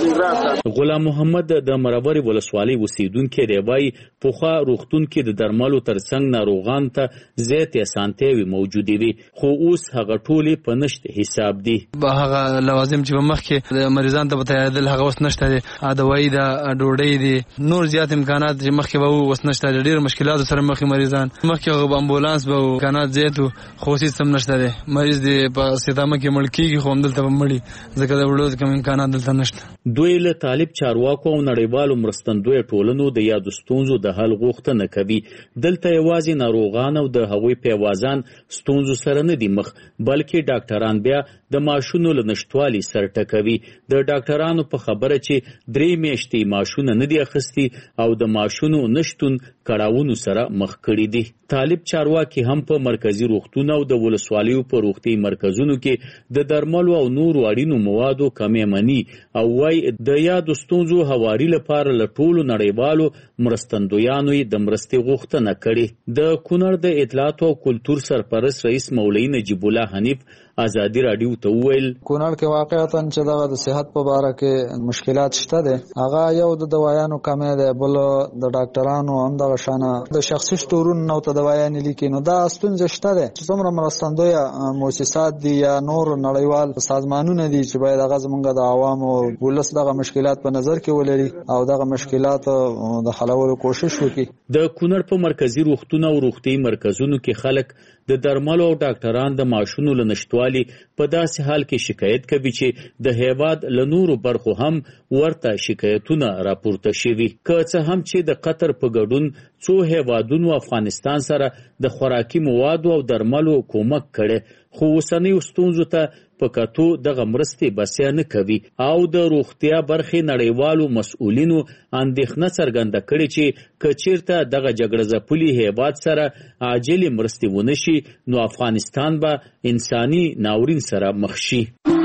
P: کړي.
N: غلام محمد د مرابر ولسوالۍ اوسیدونکو دی وايي پوخا روغتون کې د درملو ترڅنګ ناروغان ته زیات اسانتیاوي موجود وي خو اوس هغه ټولې په نشت حساب دي.
Q: هغه لوازم چې مخکې د مریضان ته بتایدل هغه اوس نشته دي. دوايي د ډوډۍ دي نور زیات امکانات چې مخکې به اوس نشته دي. ډېر مشکلات سره مخ مریضان مخکې امبولانس به امکانات زیات خو هیڅ هم نشته دي. مریض دی په ستامه کې مړ کیږي خو هم دلته مړی ځکه د وړو کوم امکانات دلته نشته.
N: دوی له طالب چارواکو او نړیوالو مرستندوی ټولنو د یادو ستونزو د حل غوښتنه کوي. دلته یوازې ناروغان او د هغوی پیوازان ستونزو سره نه دي مخ بلکې ډاکټران بیا د ماشونو له نشټوالي سر ټکوي. د ډاکټرانو په خبره چې درې میاشتې ماشونه نه دي اخیستي او د ماشونو نشتون کړاوونو سره مخ کړي دي. طالب چارواکي هم په مرکزی روغتون او د ولسوالیو په روغتي مرکزونو کې د درملو او نورو اړینو موادو کمې مني او وايي د یادو ستونزو هواري لپاره له ټولو نړیوالو مرستندویانو د مرستې غوښتنه کړې. د کونړ د اطلاعات او کلتور سرپرست رئیس مولوي نجیب الله حنیف ازادي راډیو ته وویل
R: کونړ کې واقعیتاً چې دغه د صحت په اړه کې مشکلات شته دي. هغه یو د دوايانو کمې ده بل د ډاکټرانو هم دغه شانه د شخصي سټورونو نو ته دوايانې لیکي نو دا ستونزې شته ده چې څومره مرستندوی مؤسسات دي یا نور نړیوال سازمانونه دي چې باید هغه زمونږ د عوامو ولس دغه مشکلات په نظر کې ولري او دغه مشکلات د حلولو کوشش وکړي.
N: د کونړ په مرکزی روغتون او روغتي مرکزونو کې خلک د درملو او ډاکټران د ماشونو له نشټوالي په داسې حال کې شکایت کوي چې د هیواد له نورو برخو هم ورته شکایتونه راپورته شوي. که څه هم چې د قطر په ګډون څو هیوادونو افغانستان سره د خوراکي موادو او درملو کومک کړي خو اوسنیو ستونزو ته په کتو دغه مرستې بسیا نه کوي او د روغتیا برخې نړیوالو مسؤلینو اندېښنه څرګنده کړې چې که چیرته دغه جګړه ځپلي هیواد سره عاجلې مرستې ونه شي نو افغانستان به انساني ناورین سره مخ شي.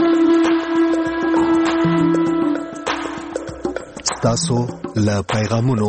A: ستاسو له پیغامونو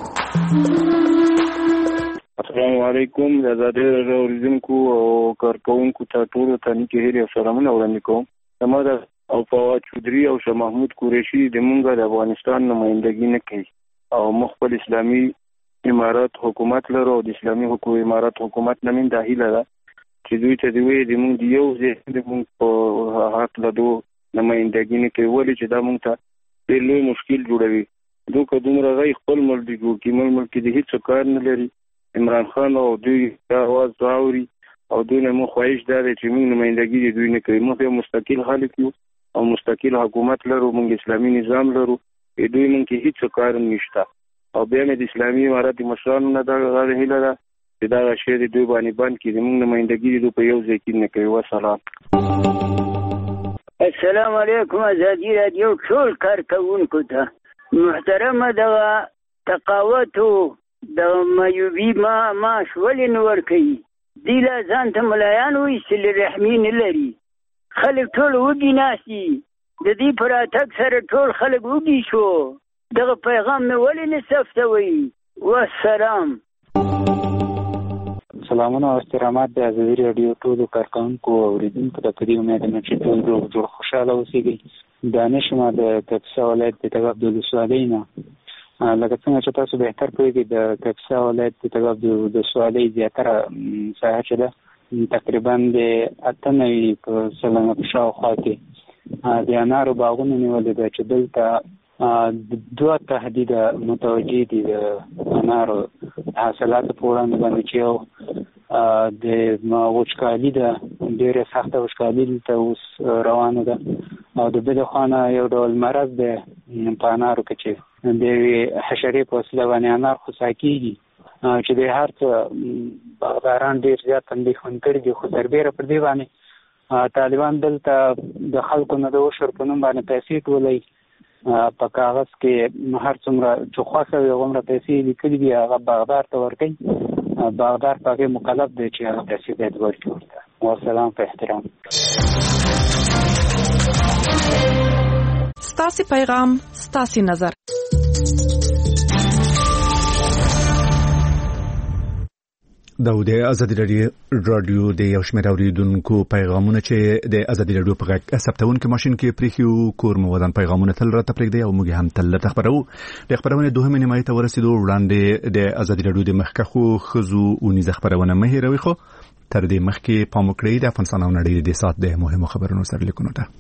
S: السلام علیکم د آزادۍ راډیو اوریدونکو او کارکوونکو ته ټولو ته نیکې هیلې او سلامونه وړاندې کوم. زما د او فواد چودري او شاه محمود قریشي د مونږ د افغانستان نمایندګي نه کوي او موږ خپل اسلامي امارات حکومت لرو او د اسلامي حکومت امارات حکومت نه من داخله ده چې دوی ته دی وی د مونږ دی یو ځای د مونږ په حق له دوه نمایندګي نه کوي ولې چې دا مونږ ته ډېر لوی مشکل جوړوي. دوی دومره غي خپل ملک دی جوړ کړي ملک د هیڅ کار نه لري. عمران خان او دوی اواز راوړي او دوی نه مو خواهش ده چې موږ نمائندګي د دوی نه کوي. موږ یو مستقل خلک یو او مستقل حکومت لرو. موږ اسلامي نظام لرو. دوی موږ کې هیڅ کار نشته او بیا د اسلامي امارات مشرانو نه دا غواړي هیله ده چې دا شی د دوی باندې باندې کې موږ نمائندګي د په یو ځای کې نه کوي. والسلام.
T: السلام علیکم ازادي راډیو ټول کارکوونکو ته محترمه دغه تقاوت د مایوبي ما معاش ولې نه ورکوي. دی لا ځان ته ملایان وایستل رحمي نه لري. خلک ټول وږي ناست دي. د دې په راتګ سره ټول خلک وږي شو. دغه پیغام مې ولې نه ثبتوي. والسلام.
U: سلامونه او احترامات د آزادي راډیو ټولو کارکوونکو او اوریدونکو ته په دې امید یم چې ټول روغ جوړ خوشحاله اوسېږئ. دانش ما د کاپیسا ولایت د تګاب د ولسوالۍ نه لکه څنګه چې تاسو بهتر پوهیږئ د کاپیسا ولایت د تګاب د ولسوالۍ زیاتره ساحه چې ده تقریبا د اته نوي په سلنه په شاوخوا کې د انارو باغونه نیولې ده چې دلته دوه تهدیده متوجه دي د انارو حاصلاتو په وړاندې باندې چې یو د وچکالي ده ډېره سخته وچکالي دلته اوس روانه ده او د بلې خوا نه یو ډول مرض دی په انارو کې چې د یوې حشرې په وسیله باندې انار خوسا کېږي چې د هر څه باغداران ډېر زیات اندېښمن کړي دي. خو سربیره پر دې باندې طالبان دلته د خلکو نه د عشر په نوم باندې پیسې ټولوي. په کاغذ کې هر څومره چې خوښه وي هغومره پیسې لیکلي دي هغه باغدار ته ورکوي. باغدار په هغې مکلف دی چې هغه پیسې باید ورکړي ورته. والسلام په احترام.
I: ستاسې پیغام ستاسې نظر.
B: دا د ازادي رادیو د یو شمېر اوریدونکو پیغامونه چې د ازادي رادیو په غږ ثبتونکو ماشين کې پریخیو کور مو ودان پیغامونه تل راته پرېږدي او موږ هم تل خبرو د خبرونه دوه نیمه ته ورسېدو وړاندې د ازادي رادیو د مخکخو خزو او نيز خبرونه مه هېروي خو تر دې مخکې پام وکړئ د افغانستان او نړۍ د سات د مهمو خبرونو سره لیکونه ده.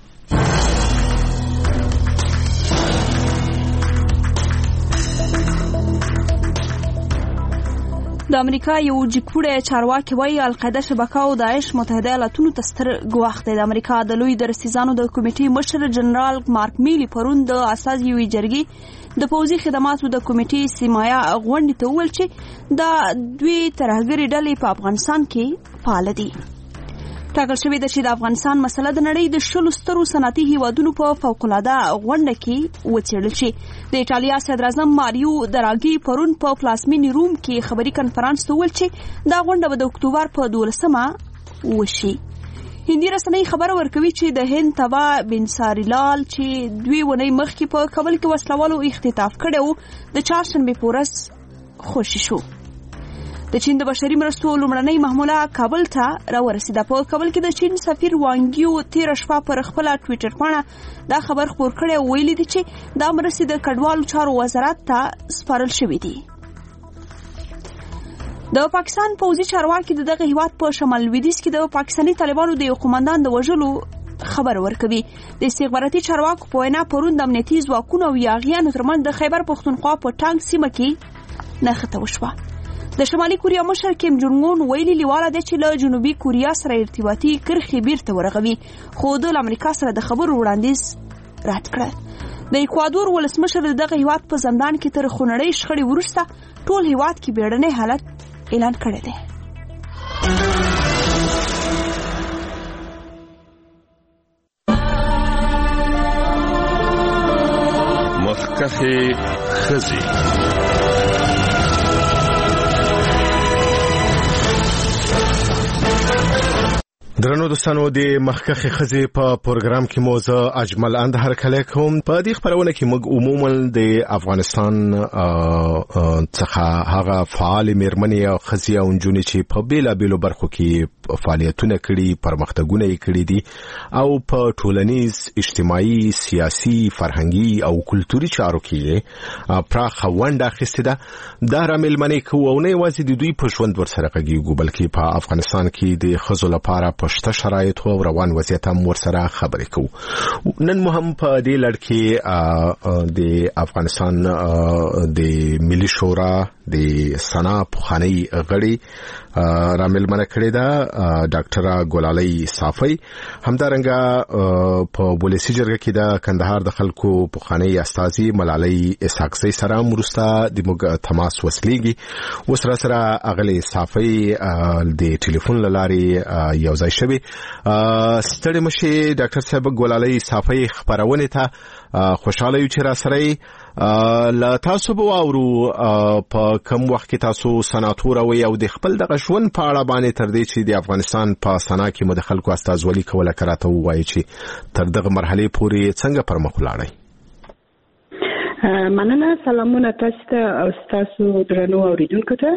F: د امریکا یو جګپوړی چارواکي وایي القاعده شبکه او داعش متحده ایالاتونو ته ستر ګواښ دی. د امریکا د لوی درستیزانو د کمیټې مشر جنرال مارک میلی پرون د اساسي یوې جرګې د پوځي خدماتو د کمیټې سیمایا غونډې ته وویل چې دا دوی ترهګرې ډلې په افغانستان کې فعال دي. ټاکل شوې ده چې د افغانستان مسله د نړۍ د شلو سترو صنعتي هیوادونو په فوق‌العاده غونډه کې وڅېړل شي. د ایټالیا صدراعظم ماریو دراګي پرون په پلازمینې روم کې خبري کنفرانس ته وویل چې دا غونډه به د اکتوبر په دولسمه وشي. هندي رسنۍ خبر ورکوي چې د هند تبا بنساریلال چې دوی ونې مخکې په کابل کې وسلوالو اختطاف کړو د چهارشنبه په ورځ خوشی شو. د چین د بشري مرستو لومړنۍ محموله کابل ته راورسېده. په کابل کې د چین سفیر وانګیو تیر شپه پر خپل ټوئیټر باندې دا خبر خپور کړی او ویلي دی چې دا مرستې د کډوالو چارو وزارت ته سپارل شوې دي. د پاکستان پوځي چارواکي دغه هیواد په شمال لویدیځ کې د پاکستاني طالبانو د یو قومندان د وژلو خبر ورکوي. د استخباراتي چارواکو په وینا پرون د امنیتي ځواکونو او یاغیانو ترمنځ د خیبر پښتونخوا په ټانګ سیمه کې نښته وشوه. د شمالي کوریا مشر کیم جونګ اون ویلي لیواله ده چې له جنوبي کوریا سره ارتباطي کرښې بیرته ورغوي، خو د امریکا سره د خبرو وړاندیز رد کړ. د ایکوادور ولسمشر دغه هیواد په زندان کې تر خونړۍ شخړې وروسته ټول هیواد کې بیړنی حالت اعلان کړی دی.
E: مخکخې ښځې درنو دوستانو د مخکخې ښځې په پروګرام کې مو زه اجمل اند هرکلی کوم. په دې خپرونه کې موږ عموما د افغانستان څخه هغه فعال میرمنې او ښځې او نجونې چې په بیلابیلو برخو کې فعالیتونه کړي، پرمختګونه یې کړي دي او په ټولنیز، اجتماعي، سیاسي، فرهنګي او کلتوري چارو کې پراخه ونډه اخیستې ده. دا رامېلمنې کوو او نه یوازې د دوی په ژوند ورسره غږیږو بلکې په افغانستان کې د ښځو لپاره په شته شرایطو او روان وضعیت هم ورسره خبرې کوو. نن مو هم په دې لړ کې د افغانستان د ملي شورا د سنا پخوانی غړي رامېلمنه کړې ده ډاکټر ګلالۍ صافی. همدارنګه په ولسی جرګه کې د کندهار د خلکو پخوانی استاذي ملالۍ اسحاقزۍ سره مرسته د موږ تماس وسلیږي. وسره سره اغلي صافی د ټلیفون لاري یو ځای شوی. ستړي مشي ډاکټر صاحب ګلالۍ صافی خبرونه ته خوشاله یو چې را سره لا تاسو به اورو په کوم وخت کې تاسو سناتور او یو د خپل د غشون په اړه باندې تر دې چې د افغانستان په سنا کې مو د خلکو استازولي کوله کراته وایي چې تر دغه مرحله پورې څنګه پرمخ ولاړی.
V: مننه. سلامونه تاسو ته او تاسو درنو اوریدونکو ته.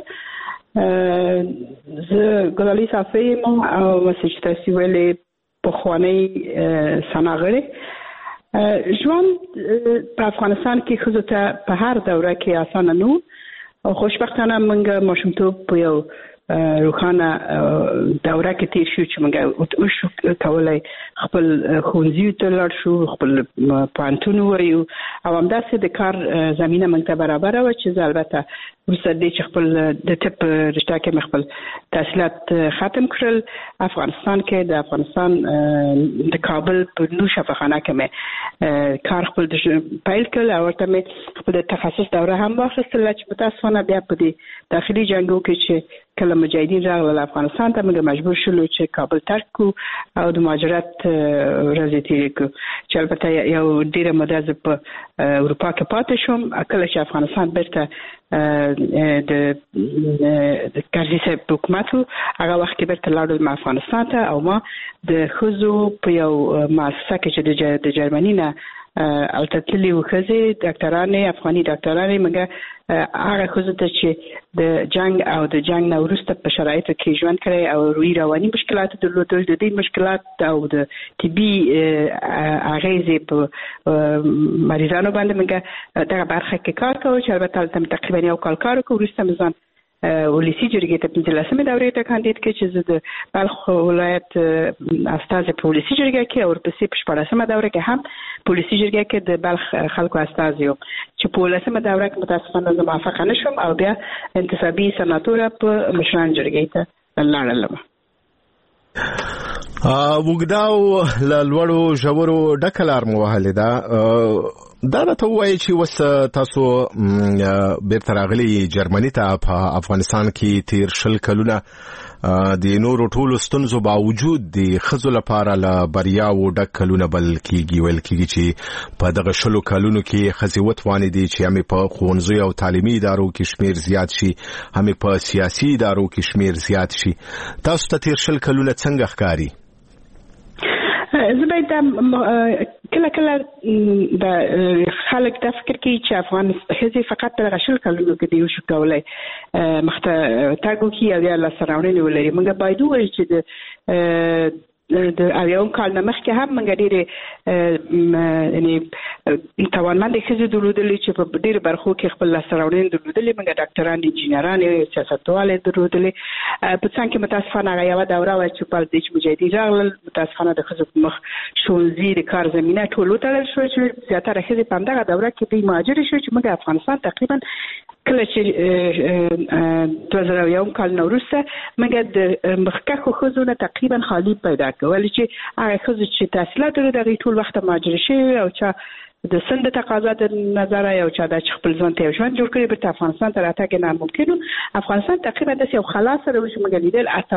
V: زه ګلالۍ صافی ما او مسج تاسو ویلې په خوانی سنا غړي. ژوند په افغانستان کې ښځو ته په هر دوره کې اسانه نه و. خوشبختانه موږ ماشومتوب په یو روخانه دوره کې تیر شو چې موږ وشو کولای خپل ښوونځي ته لاړ شو، خپل پوهنتون ووایو او همداسې د کار زمینه موږ ته برابره وه چې زه البته وروسته دې چې خپل د طب رشته کې مې خپل تحصیلات ختم کړل. افغانستان کې د افغانستان د کابل په نور شفاخانه کې مې کار خپل پیل کړل او ورته مې خپل تخصص دوره هم واخیستله چې متاسفانه بیا په دې داخلي جنګو کې چې کله مجاهدین راغلل افغانستان ته موږ مجبور شولو چې کابل ترک کو او د مهاجرت ورځې تېرې کړو چې البته یو ډېره موده زه په اروپا کې پاتې شوم. کله چې افغانستان بیرته د کرزي صاحب حکومت هغه وخت کې بیرته لاړم افغانستان ته او ما د ښځو په یو مؤسسه کې چې د جرمني نه التتلي وخزي ډاکټرانه افغاني ډاکټرانه موږ هغه خزه ته چې د جنگ او د جنگ نه وروسته په شرایطو کې ژوند کړي او روی رواني مشکلات درلودل د دې مشکلات او د طبي اغیزې په مریضانو باندې موږ دغه برخه کې کار کوو چې البته تقریبا یو کال کار کوو وروسته مزان ولسی جرګې ته پنځلسمه دورې ته کاندید کې چې د بلخ ولایت استاد په ولسی جرګې کې او ورپسې په شپږمه دوره کې هم په ولسی جرګې کې د بلخ خلکو استاد یو چې په ولسمه دوره کې متاسفانه زه موافقه نشوم او بیا انتصابي سناتور په مشران جرګې ته لاړم.
E: وګداو لوړو ژورو ډکلار موهله دا دا راته وایي چې وس تاسو بیرته راغلي جرمني ته په افغانستان کې تیر شل کلونه د نورو ټولو ستونزو باوجود د خزو لپاره ل بریا و ډک کلونه بل کېږي ویل کېږي چې په دغه شلو کلونو کې خزي وتوانې دي چې هم په ښوونځي او تعلیمي ادارو کې شمیر زیات شي هم په سیاسي ادارو کې شمیر زیات شي. تاسو ته تیر شل کلونه څنګه ښکاري؟
V: زه باید کله کله د خلک د فکر کوي چې افغان هزي فقط د غشل کلونو کې دی شو کولای مخته تاګو کې یا لا سراونې ولري موږ باید وایو چې د د اویاون کال نه مخکې هم موږ ډېرې یعنی توانمند ښځې درلودلې چې په ډېرو برخو کې خپل لاسته راوړنې درلودلې موږ ډاکټران انجینران سیاستوالې درلودلې په څنګ کې متاسفانه هغه یوه دوره وه چې په دې چې مجاهدین راغلل متاسفانه د ښځو په مخ ښوونځي د کار زمینه ټول وتړل شو چې زیاتره ښځې په همدغه دوره کې دوی مهاجرې شوې چې موږ افغانستان تقریبا کله چې دوه زره یو کال نه وروسته موږ د مخکښو ښځو نه تقریبا خالي پیدا ولې چې هغه ښځې چې تحصیلات لري دغه ټول وخت مهاجر شوي او چې د سند تقاضا د نظر یو چا د خپل ځان ته ژوند جوړ کړي په افغانستان ته راتګ نه ممکن افغانستان تقریبا د یو خلاص سره چې موږ لیدل اته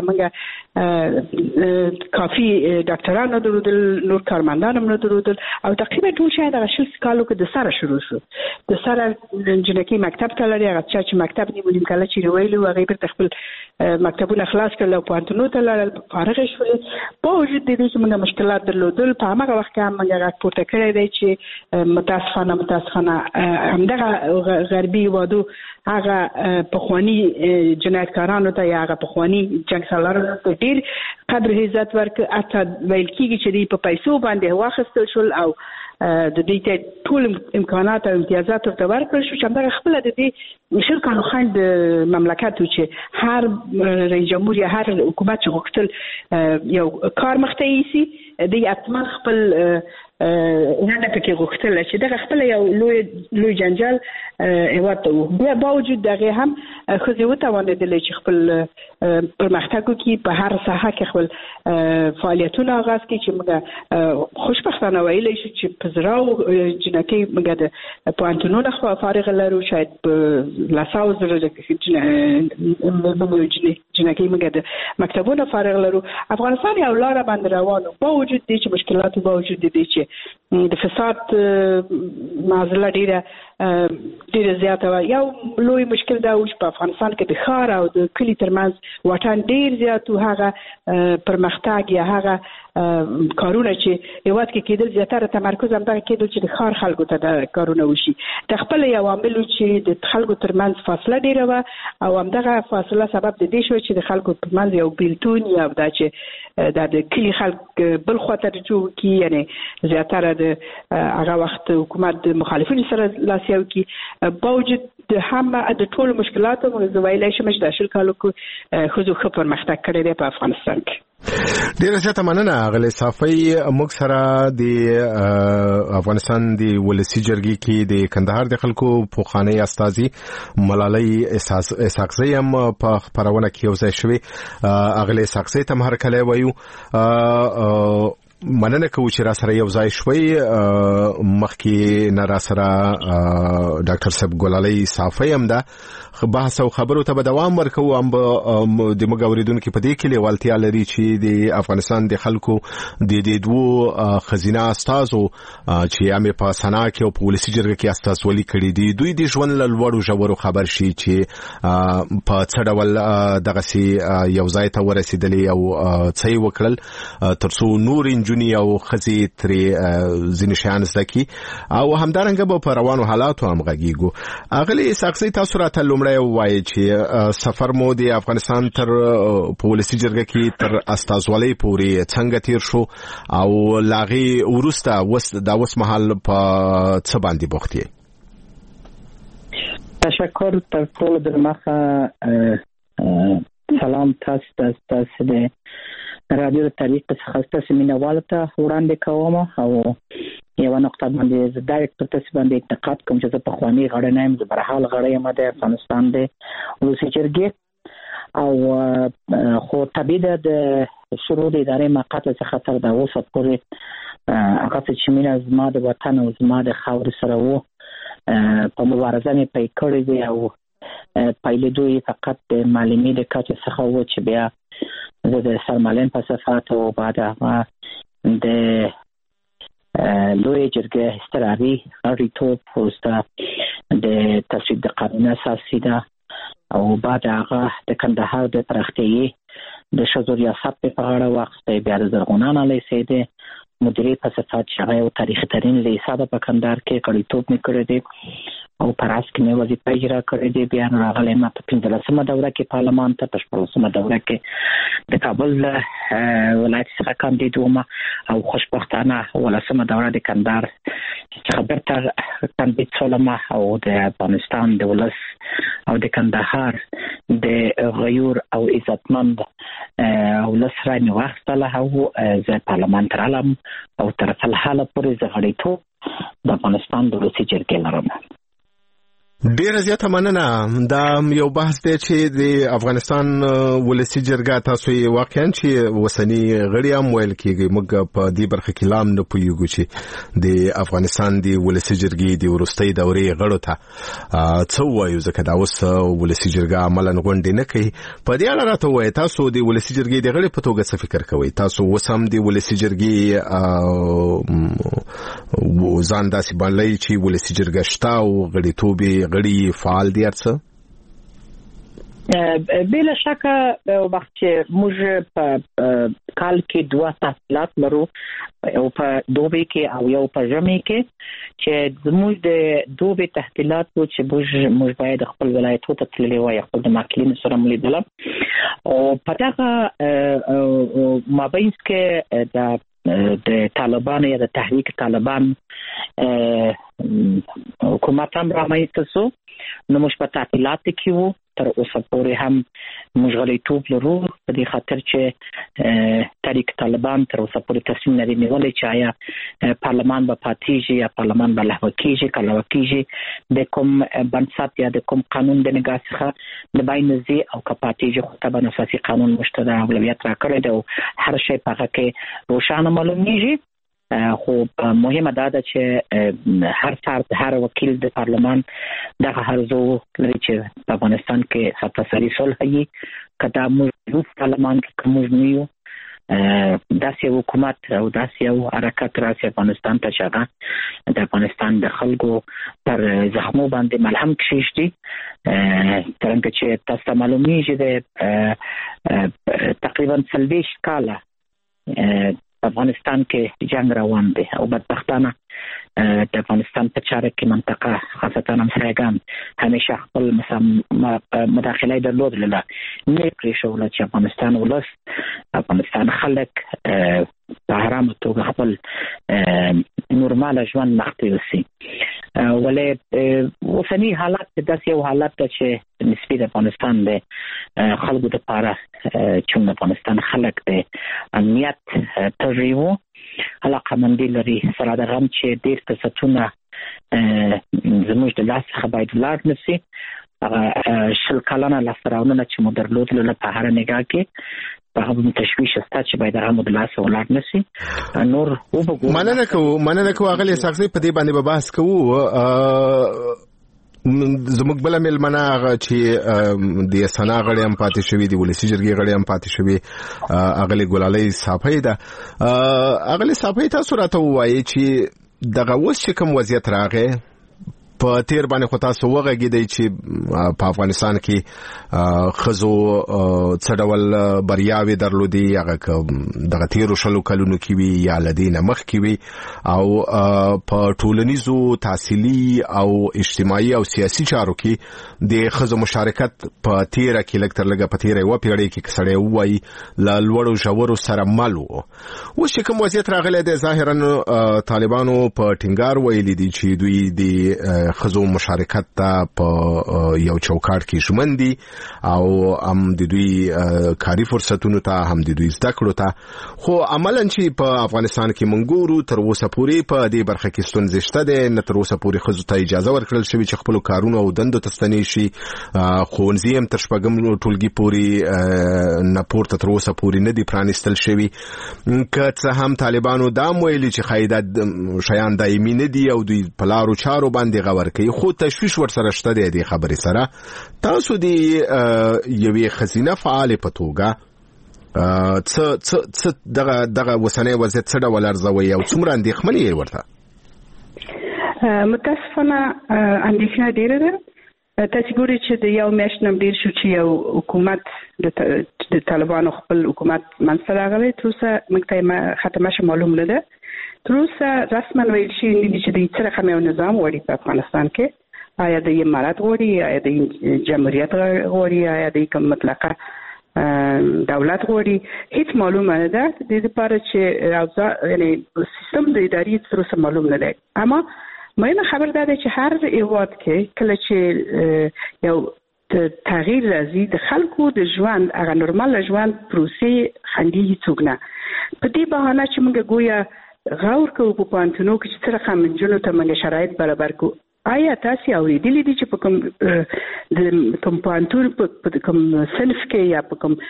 V: موږ کافي ډاکټران نه درلودل نور کارمندان هم نه درلودل او تقریبا ټول شاید هغه شل کالو کې د سره شروع شو د سره جنکی مکتب ته لري هغه چې مکتب نیولم کله چې ویلو هغه پر خپل مکتبونه خلاص کړل او پوهنتونو ته لاړل فارغ شول په وجود د دې چې موږ مشکلات درلودل په هغه وخت کې موږ راپورته کړی دی چې متاسفانه متاسفانه همدغه غربي وادو هغه پخوانی جنایتکارانو ته یا هغه پخوانی جنگ سالارانو ته ډیر قدر عزت ورکړ اته ویل کېږي چې دی په پیسو باندې واخیستل شول او د دې ته ټول امکانات او امتیازات ورته ورکړل شو چې همدغه خپل د دې شل کالو خند مملکت چې هر رئیس جمهور یا هر حکومت چې غوښتل یو کار مخته یې دی اتمن خپل نه پکې غوښتل چې دغه خپل یو لوی لوی جنجال هواته وو بیا باوجود دغه هم خو زه وتوانېدل چې خپل پرمختګ کوي په هر ساحه کې خپل فعالیتونه آغاز کړي چې موږ خوشبختانه ویلی شو چې په زراو جنکی موږ د پوهنتونونو فارغ لرو شاید په لساو زره جنکی موږ د مکتبونو فارغ لرو افغانستان یو لاره باندې روانو باوجود دې چې مشکلات باوجود دې چې د فساد معضله ډیره ډیره زیاته وه یو لوی مشکل دا و چې په افغانستان کې د ښار او د کلي ترمنځ واټن ډیر زیات و هغه پرمختګ یا هغه کارونه چې هیواد کې کېدل زیاتره تمرکز همدغه کېدل چې د ښار خلکو ته د کارونه وشي د خپل یو عامل چې د خلکو ترمنځ فاصله ډیره وه او همدغه فاصله سبب د دې شو چې د خلکو ترمنځ یو بیلتون یا دا چې دا د کلي خلک بل خواته رجوع کړي یعنې زیاتره د هغه وخت حکومت د مخالفینو سره لاس یو کړي باوجود د هم د ټولو مشکلاتو زه ویلی شم چې د شل کالو کې ښځو ښه پرمختګ کړی دی په افغانستان کې.
E: ډیره زیاته مننه اغلې صافی موږ سره د افغانستان د ولسی جرګې کې د کندهار د خلکو پوخانی استازي ملالۍ اسحاقزی هم په خبرونه کې یو ځای شوی اغلې اسحاقزی ته هر کله وایو مننه کوم چې را سره یو ځای شوي مخکې نه را سره ډاکټر صاحب ګلالۍ صافی هم ده بحث او خبرو ته به دوام ورکو هم د موږ اوریدونکو په دې کې لیوالتیا لري چې د افغانستان د خلکو د دې دوه خزینه استازو چې هم په سنا کې او په ولسی جرګه کې استازولي کړي دي دوی د ژوند له لوړو ژورو خبر شي چې په څه ډول دغه سي یو ځای ته ورسېدلې او څه وکړل ترڅو نور نجونی او خزي ترې ځینې شیان زده کی او همدارنګه به په روانو حالاتو هم غږیږو. اغلی ساقسي تاسو راته لومړی وایي چې سفر مو د افغانستان تر پولیسي جرګه کې تر استازولۍ پورې څنګه تیر شو او لاغي ورسته وس دا وس محل په څه باندې بوخت یې؟
G: تشکر. تر ټولو د مخه سلام تاسو تاسو د رادیو طریق څخه تاسو مینوال ته وړاندې کوم او یو نقطه باندې زه ډایرکټ تاسو باندې انتقاد کوم چې په خواني غړی نه یم، زه برحال غړی یم د افغانستان د ولسي جرګې او خو طبیعي ده د شروع د ادارې موقته څخه تر دا اوسه پورې هغه چې مینه زما د وطن او زما د خاورې سره وو په مبارزه مې پی کړې دی او پایلیدو یې فقط د معلمي د کچې څخه و چې بیا زه د سرمالین په صفات او بعد هغه د لوی جرګې استراري غړیتوب وروسته د تصویب د قانون اساسي ده او بعد هغه د کندهار د پراختیايي د ښځو ریاست په اړه واخیسته، بیا د زرغونان علیسې د مدیرې په صفات چې هغه یو تاریخي ترین لیسه ده په کندهار کې غړیتوب مې کړی دی او په راس کې مې وظیفه اجرا کړې دی. بیا راغلی ما په پنځلسمه دوره کې پارلمان ته، په شپاړسمه دوره کې د کابل ولایت څخه کاندید وم او خوشبختانه ولسمه دوره د کندهار څخه بیرته کاندید شولم او د افغانستان د ولس او د کندهار د غیور او عزتمند ولس رای مې واخیستله او زه پارلمان ته رالم او تر الحاله پورې زه غړیتوب د افغانستان د ولسي جرګې لرم.
E: ډیره زیاته مننه. دا یو بحث دی چې د افغانستان ولسي جرګه تاسو یې واقعا چې وسنی غړي هم ویل کېږي، موږ په دې برخه کې لام نه پوهیږو چې د افغانستان د ولسي جرګې د وروستۍ دورې غړو ته څه وایو، ځکه دا اوس ولسي جرګه عملاً غونډې نه کوي. په دې اړه راته وایي تاسو د ولسي جرګې د غړي په توګه څه فکر کوئ؟ تاسو اوس هم د ولسي جرګې ځان داسې باندې چې ولسي جرګه شته او غړیتوب غړي فعال دي ارڅه؟
G: بلا شکه وخت چې موږ په کال کې دوه تحصیلات لرو، یو په دوبي کې او یو په ژمي کې، چې زموږ د دوبي تحصیلات و چې موږ باید خپل ولایتو ته تللی وای، خپل د ماکلینو سره ملیدل او په دغه مابینځ کې د د طالبان یا د تحریک طالبان حکومت هم رامنځته شو. نو موږ په تعطیلات کې وو، تر اوسه پورې هم موږ غړیتوب لرو په دې خاطر چې تحریک طالبان تر اوسه پورې تصمیم نه دی نیولی چې آیا پارلمان به پاتېږي یا پارلمان به لغوه کېږي که لغوه کېږي د کوم بنسټ یا د کوم قانون د نګاه څخه د بین ځي او که پاتېږي خو طبعا اساسي قانون موږ ته د اولویت راکړی دی او هر شی په هغه کې روښانه معلومیږي. خو مهمه دا ده چې هر فرد هر وکیل د پارلمان دغه هرزو لري چې په افغانستان کې سرتاسري صلح وي، که دا موږ یو پارلمان کې که موږ نه یو داسې حکومت او داسې یو حرکت راسي افغانستان ته چې هغه د افغانستان د خلکو پر زخمو باندې ملهم کښېږدي. څرنګه چې تاسو ته معلومیږي د تقریبا څلوېښت کاله افغانستان کې جنگ روان دی او بدبختانه د افغانستان په چاره کې منطقه خاصتا همسایګان همیشه خپل مداخله درلودله، نه پرېښوله چې افغانستان ولس افغانستان خلک په ارامه توګه خپل نورماله ژوند مخته یوسي. ولې اوسني حالات داسې یو حالت ده چې نسبي د افغانستان د خلکو دپاره چې د افغانستان خلک د امنیت تږي وو، علاقمندي لري سره د غم چې ډېر فرصتونه زموږ د لاس څخه باید ولاړ نه سي. هغه شل کلنه لاسته راوړنه چې مو درلودله په هره نګاه کې هغه تشویش شته چې باید هغه د لاس ولاړ نه سي. نور وبګو
E: مننه کوو مننه کوو اغلی ساقسي په دې باندې به بحث کوو. زموږ بل ملمنه هغه چې د سنا غړي هم پاتې شوی دی، ولسي جرګې غړي هم پاتې شوی، اغلی ګلالۍ صافی ده. اغلی صافی تاسو راته وایي چې دغه اوس چې کوم وضعیت راغی په تیر باندې خو تاسو وغږیدئ چې په افغانستان کې ښځو څه ډول بریاوې درلودې هغه دغه تیرو شلو کلونو کې وي یا له دې نه مخکې وي او په ټولنیزو تحصیلي او اجتماعي او سیاسي چارو کې د ښځو مشارکت په تیره کې لږ تر لږه په تیره یوه پیړۍ کې که سړی ووایي له لوړو ژورو سره مل و. اوس چې کوم وضعیت راغلی دی ظاهرا طالبانو په ټینګار ویلي دي چې دوی د خزو مشارکت ته په یو چوکاټ کې ژمن دي او هم د دوی کاري فرصتونو ته هم د دوی زده کړو ته، خو عملاً چې په افغانستان کې موږ ګورو تر اوسه پورې په دې برخه کې ستونزې شته دی، نه تر اوسه پورې ښځو ته اجازه ورکړل شوې چې خپلو کارونو او دندو ته ستنې شي. ښوونځي هم تر شپږم ټولګي پورې نه پورته تر اوسه پورې نه دي پرانیستل شوي. که څه هم طالبانو دا هم ویلي چې ښایي شیان دایمي نه دي او دوی په لارو چارو باندې غور کوي، خو تشویش ورسره شته دی دې خبرې سره. تاسو د یوې ښځینه فعالې په توګه څه څه څه دغه دغه اوسنی وضعیت څه ډول ارزوئ او څومره اندېښمنې یې ورته؟
V: متاسفانه اندېښنه ډېره ده. تاسو ګورئ چې د یو میاشت نه ډېر شو چې یو حکومت د طالبانو خپل حکومت منځته راغلی، تر اوسه موږ ته ختمه شي معلوم نه ده. تر اوسه رسما ویل شوي نه دي چې دوی څه رقم یو نظام غواړي په افغانستان کې. آیا د امارات غواړي، آیا د جمهوریت غواړي، آیا د کوم مطلقه دولت غواړي، هیڅ معلومه نه ده. د دې لپاره چې یعنی سیستم د اداري تر اوسه معلوم نه دی. اما مهمه خبر ده چې هر هیواد کې کله چې یو تغییر راځي د خلکو د ژوند هغه نورمال ژوند پروسې خنډي څوک نه. په دې بهانه چې موږ ګویا غور کوو په پوهنتونو کې چې څه رقم نجونو ته موږ شرایط برابر کوو. آیا تاسو اورېدلي دي چې په کوم د کوم پوهنتون په کوم صنف کې یا په کوم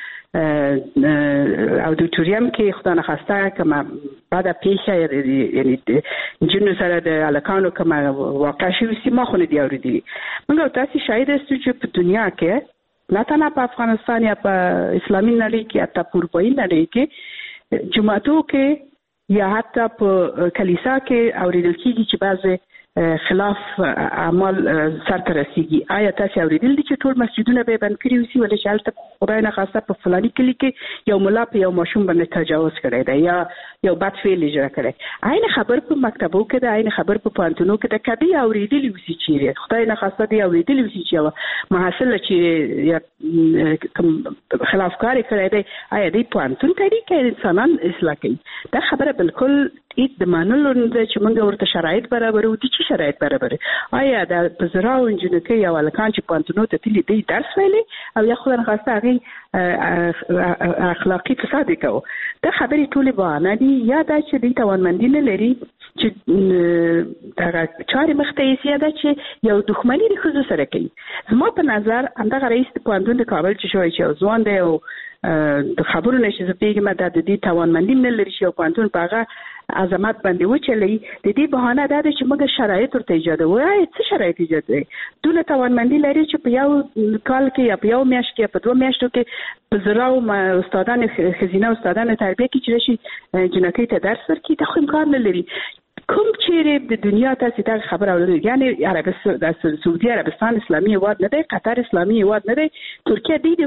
V: اودیټوریم کې خدای نخواسته کومه بعد پیښه یعنی نجونو سره د هلکانو کومه واقع شوې سي ما خو نه دي اورېدلي. موږ تاسو شاید یاستو چې په دنیا کې نه تنها په افغانستان یا په اسلامي نړۍ کې حتی په اروپایي نړۍ کې جماعتو کې یا حتی په کلیسا کې اورېدل کېږي چې بعضې خلاف اعمال سرته رسیږي. آیا تاسو اورېدل دي چې ټول مسجدونه به بند کړي وي ولې چې هلته خدای نخواسته په فلاني کلي کې یو ملا په یو ماشوم باندې تجاوز کړی دی یا یو بد فعل اجرا کړی؟ عین خبر په مکتبو کې ده، عین خبر په پوهنتونو کې ده. که دوی اورېدلي وسي چې خدای نخواسته دوی اورېدلي وسي چې یوه محصل چې یا کوم خلافکار یې کړی دی، آیا دوی پوهنتون تحریک کوي انسانان اصلاح کوي؟ دا خبره بالکل هیڅ د منلو نه ده چې موږ ورته شرایط برابرو. دي چې شرایط برابر آیا د پزراو انجنونو کې یو هلکان چې پوهنتونو ته تللي دی درس ویلی او یا خدای نخواسته هغې اخلاقي فساد یې کوو؟ دا خبرې ټولې بهانه دي. یا دا چې دوی توانمندي نه لري چې دغه چارې مخته یوسي، یا دا چې یو دښمني د ښځو سره کوي. زما په نظر همدغه رئیس د پوهنتون د کابل چې شوی چې یو ځوان دی او د خبرو نه چې زه پوهېږم دا د دې توانمندي نه لري چې یو پوهنتون په هغه عظمت باندې وچلوي. د دې بهانه دا ده چې موږ شرایط ورته ایجادوو. آیا څه شرایط ایجادوي؟ دوی توانمندي لري چې په یو کال کې یا په یو میاشت کې یا په دوه میاشتو کې په زراو استادان ښځینه استادان تربیه کې چې راشي جنکۍ ته درس ورکړي. دا خو امکان نه لري. کوم چیرې د دنیا تاسو دا خبر اورئ؟ یعنی عربستان د سعودي عربستان اسلامي هیواد نه دی، قطر اسلامي هیواد نه دی، ترکیه دی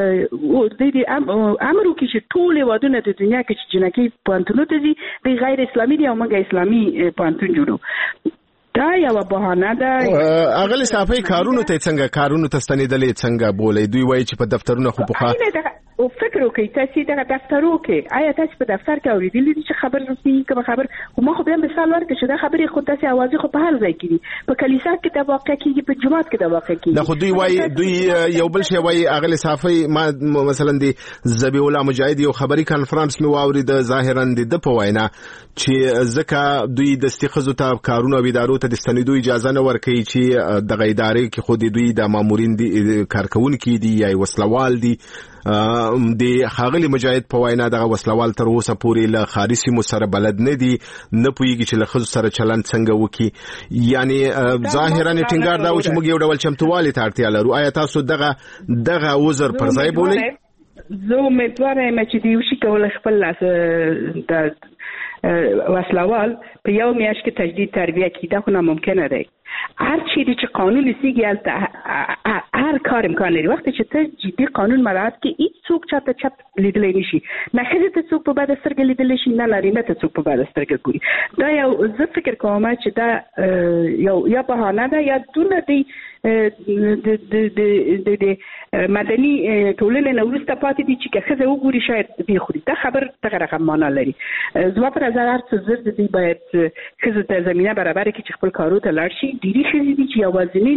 V: د د امر وکړي چې ټول هیوادونه د دنیا کې چې جنکۍ پوهنتونو ته ځي دی غیر اسلامي دي او موږ اسلامي پوهنتون جوړو. دا یو بهانه ده.
E: اغلی صافي کارونو ته څنګه کارونو ته ستنېدلې څنګه بولي؟ دوی وایي چې په دفترونو خو پخوا
V: او فکر وکړئ تاسو دغه دفترو کې آیا تاسو په دفتر کې اورېدلي دي چې خبر رسمي کوم خبر؟ خو ما خو بیا مثال ورکړم چې دا خبرې خو تاسو اوازې خو په هر ځای کې دي، په کلیسا کې دا واقع کېږي، په جومات کې دا واقع کېږي.
E: دا خو دوی وایي دوی یو بل شی وایي. اغلی صافي ما مثلا دی ذبیح الله مجاهد یو خبري کانفرنس مې واورید ظاهرا د په وینا چې ځکه دوی د استخزو ته کارونه او ادارو ته د ستنېدو اجازه نه ورکوي چې دغه ادارې کې خو دوی د مامورین دي کارکونکي دي یا وسلوال دي. د ښاغلي مجاهد په وینا دغه وسلوال تر اوسه پورې له ښاري سیمو سره بلد نه دي، نه پوهېږي چې له ښځو سره چلند څنګه وکړي. یعنی ظاهرا یې ټینګار دا و چې موږ یو ډول چمتووالي ته اړتیا لرو. آیا تاسو دغه دغه عذر پر ځای بولئ؟
V: زه امیدواره یم چې دوی وشي کولی خپل وسلوال په یو میاشت کې تجدید تربیه کیده خو ناممکنه دی. هر چیزی چې قانون سیږي هر کار امکان لري. وقتی چې ته جدي قانون مراعات کې هیڅ څوک چاته چپ لیدلی نشي، نه ښځې ته څوک په بده سترګه لیدلی شي، نه نارینه ته څوک په بده سترګه ګوري. دا یو زه فکر کوم چې دا یو یا بهانه ده یا دونه دی د د د د مدني ټولنې نه وروسته پاتې دي چې که ښځه وګوري شاید بېخوري. دا خبر دغه رقم معنا لري. زما په نظر هر څه زر د دوی باید ښځو ته زمینه برابره کړي چې خپل کارو ته لاړ شي. ډېرې ښځې دي چې یوازینۍ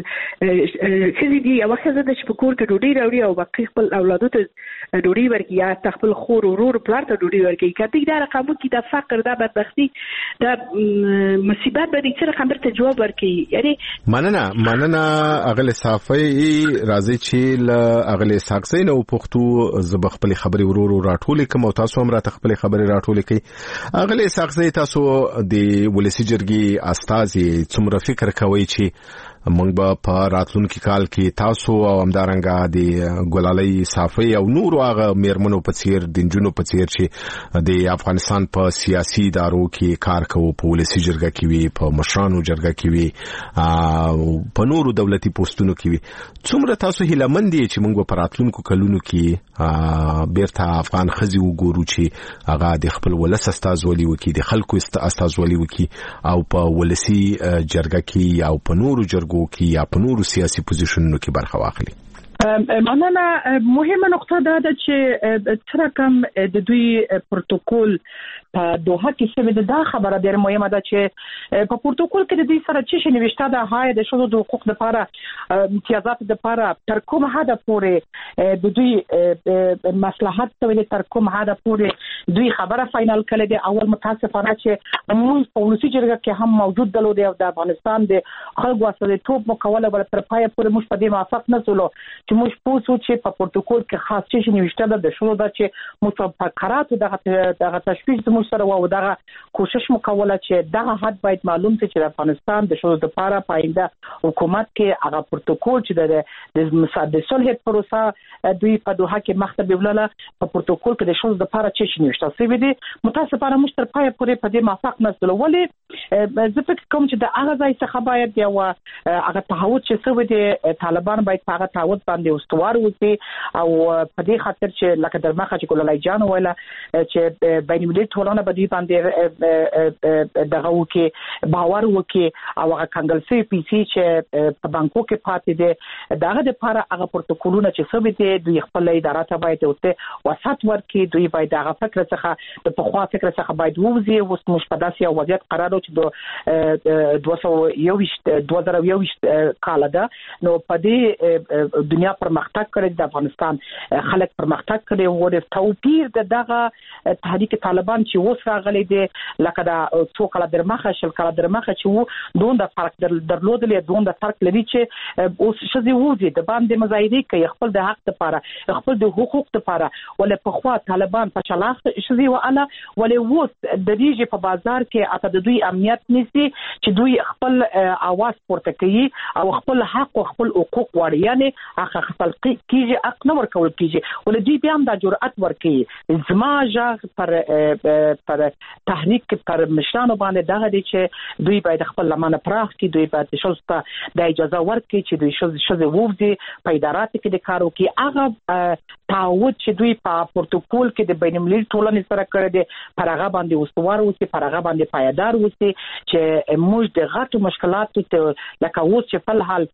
V: ښځې دي، یوه ښځه ده چې په کور کې ډوډۍ راوړي او باقي خپل اولادو ته ډوډۍ ورکړي یا حتی خپل خور ورور پلار ته ډوډۍ ورکړي. که دوی دا رقم وکړي، دا فقر، دا بدبختي، دا مصیبت به دوی څه رقم درته جواب ورکړي. یعنې
E: مننه مننه اغل صافی راځي چې ل اغل ساکسین او پښتو زب خپل خبري ورور راټول کوم او تاسو هم را خپل خبري راټول کوي. اغل ساکسین تاسو د ولسی جرګي استازي څومره فکر کوي چې موږ به په راتلونکي کال کې تاسو او همدارنګه د ګلالۍ صافی او نور هغه میرمنو په څیر د نجونو په څیر چې د افغانستان په سیاسي ادارو کې کار کوي، په ولسی جرګه کې وي، په مشرانو جرګه کې وي، په نورو دولتي پوسټونو کې وي، څومره تاسو هیله مند دي چې موږ په راتلونکو کلونو کې بیرته افغان ښځې وګورو چې هغه د خپل ولس استازولي وکړي، د خلکو استازولي وکړي او په ولسی جرګه کې او په نورو جرګو کې یا په نورو سیاسي پوزیشنونو کې برخه واخلي؟
V: مننه. مهمه نقطه دا ده چې څه رقم د دوی پروتوکول په دوحه کې څه ده. دا خبره ډېر مهمه ده چې په پروتوکول کې د دوی سره څه شي نوشته ده. های د ښځو د حقوق لپاره، امتیازات لپاره تر کوم حده پورې د دوی مصلحت ته تر کوم حده پورې دوی خبره فاینل کړې ده. اول متاسفانه چې موږ په ولسی جرګه کې هم موجود دلو دی او د افغانستان د خلکو استازیتوب مکوله بل تر پای پورې موږ په دې موافق نه سولو چې موږ پوسو چې په پروتوکول کې خاص څه نوشته ده د شنو ده چې متفکرات دغه دغه تشویش د موږ سره او دغه کوشش مکوله چې دغه حد باید معلوم شي چې د افغانستان د شنو د لپاره پاینده حکومت کې هغه پروتوکول چې د د صلح پروسه دوی په دوحه کې مخته ویله په پروتوکول کې د شنو د لپاره څه نوشته سوي دي. متاسفانه موږ تر پای پورې په دې موافق نه سولو. ولې زه فکر کوم چې د هغه ځای څخه باید یو هغه تعهد چې سوي دي طالبان باید هغه تعهد باندې استوار وي او په دې خاطر چې لکه در مخه چې ګلالۍ جان ویله چې بین المللي ټولنه په دې باندې دغه وکي باور وکي او هغه کنګل سي پی سي چې په بانکو کې پاتې دي دغه د لپاره هغه پروتوکولونه چې سوي دي دوی خپل اداره ته باید ورته وسات ورکړي. دوی باید هغه فکر څخه د پخوا فکر څخه باید ووځي. اوس موږ په داسې یو وضعیت قرار یو چې د دوه سوه یوویشت دوه زره یوویشت کال ده. نو په دې دنیا پرمختګ کړی، د افغانستان خلک پرمختګ کړي او د توپیر د دغه تحریک طالبان چې اوس راغلی دی لکه دا څو کاله در مخه شل کاله در مخه چې وو دومره فرق درلودلی، دومره فرق لري چې اوس ښځې وځي د باندې مظاهرې کوي خپل د حق لپاره، خپل د حقوق لپاره. ولې پخوا طالبان په چلاخ ښځې وعله، ولې اوس درېږي په بازار کې اته د دوی امنیت نیسي چې دوی خپل اواز پورته کوي او خپل حق او خپل حقوق غواړي. یعنې هغه خپل کیږي حق نه ورکول کیږي. ولې دوی بیا هم دا جرأت ورکوي. زما ژغ پر پر تحریک پر مشرانو باندې دغه دي چې دوی باید خپل لمنه پراخ کړي، دوی باید ښځو ته د اجازه ورکړي چې دوی ښځې ووځي په اداراتو کې د کار وکړي. هغه تعهد چې دوی په پروتوکول کې د بین المللي ټولنې سره کړی دی پر هغه باندې استوار اوسي، پر هغه باندې پایدار اوسي چې موږ د غټو مشکلاتو لکه اوس چې فل حال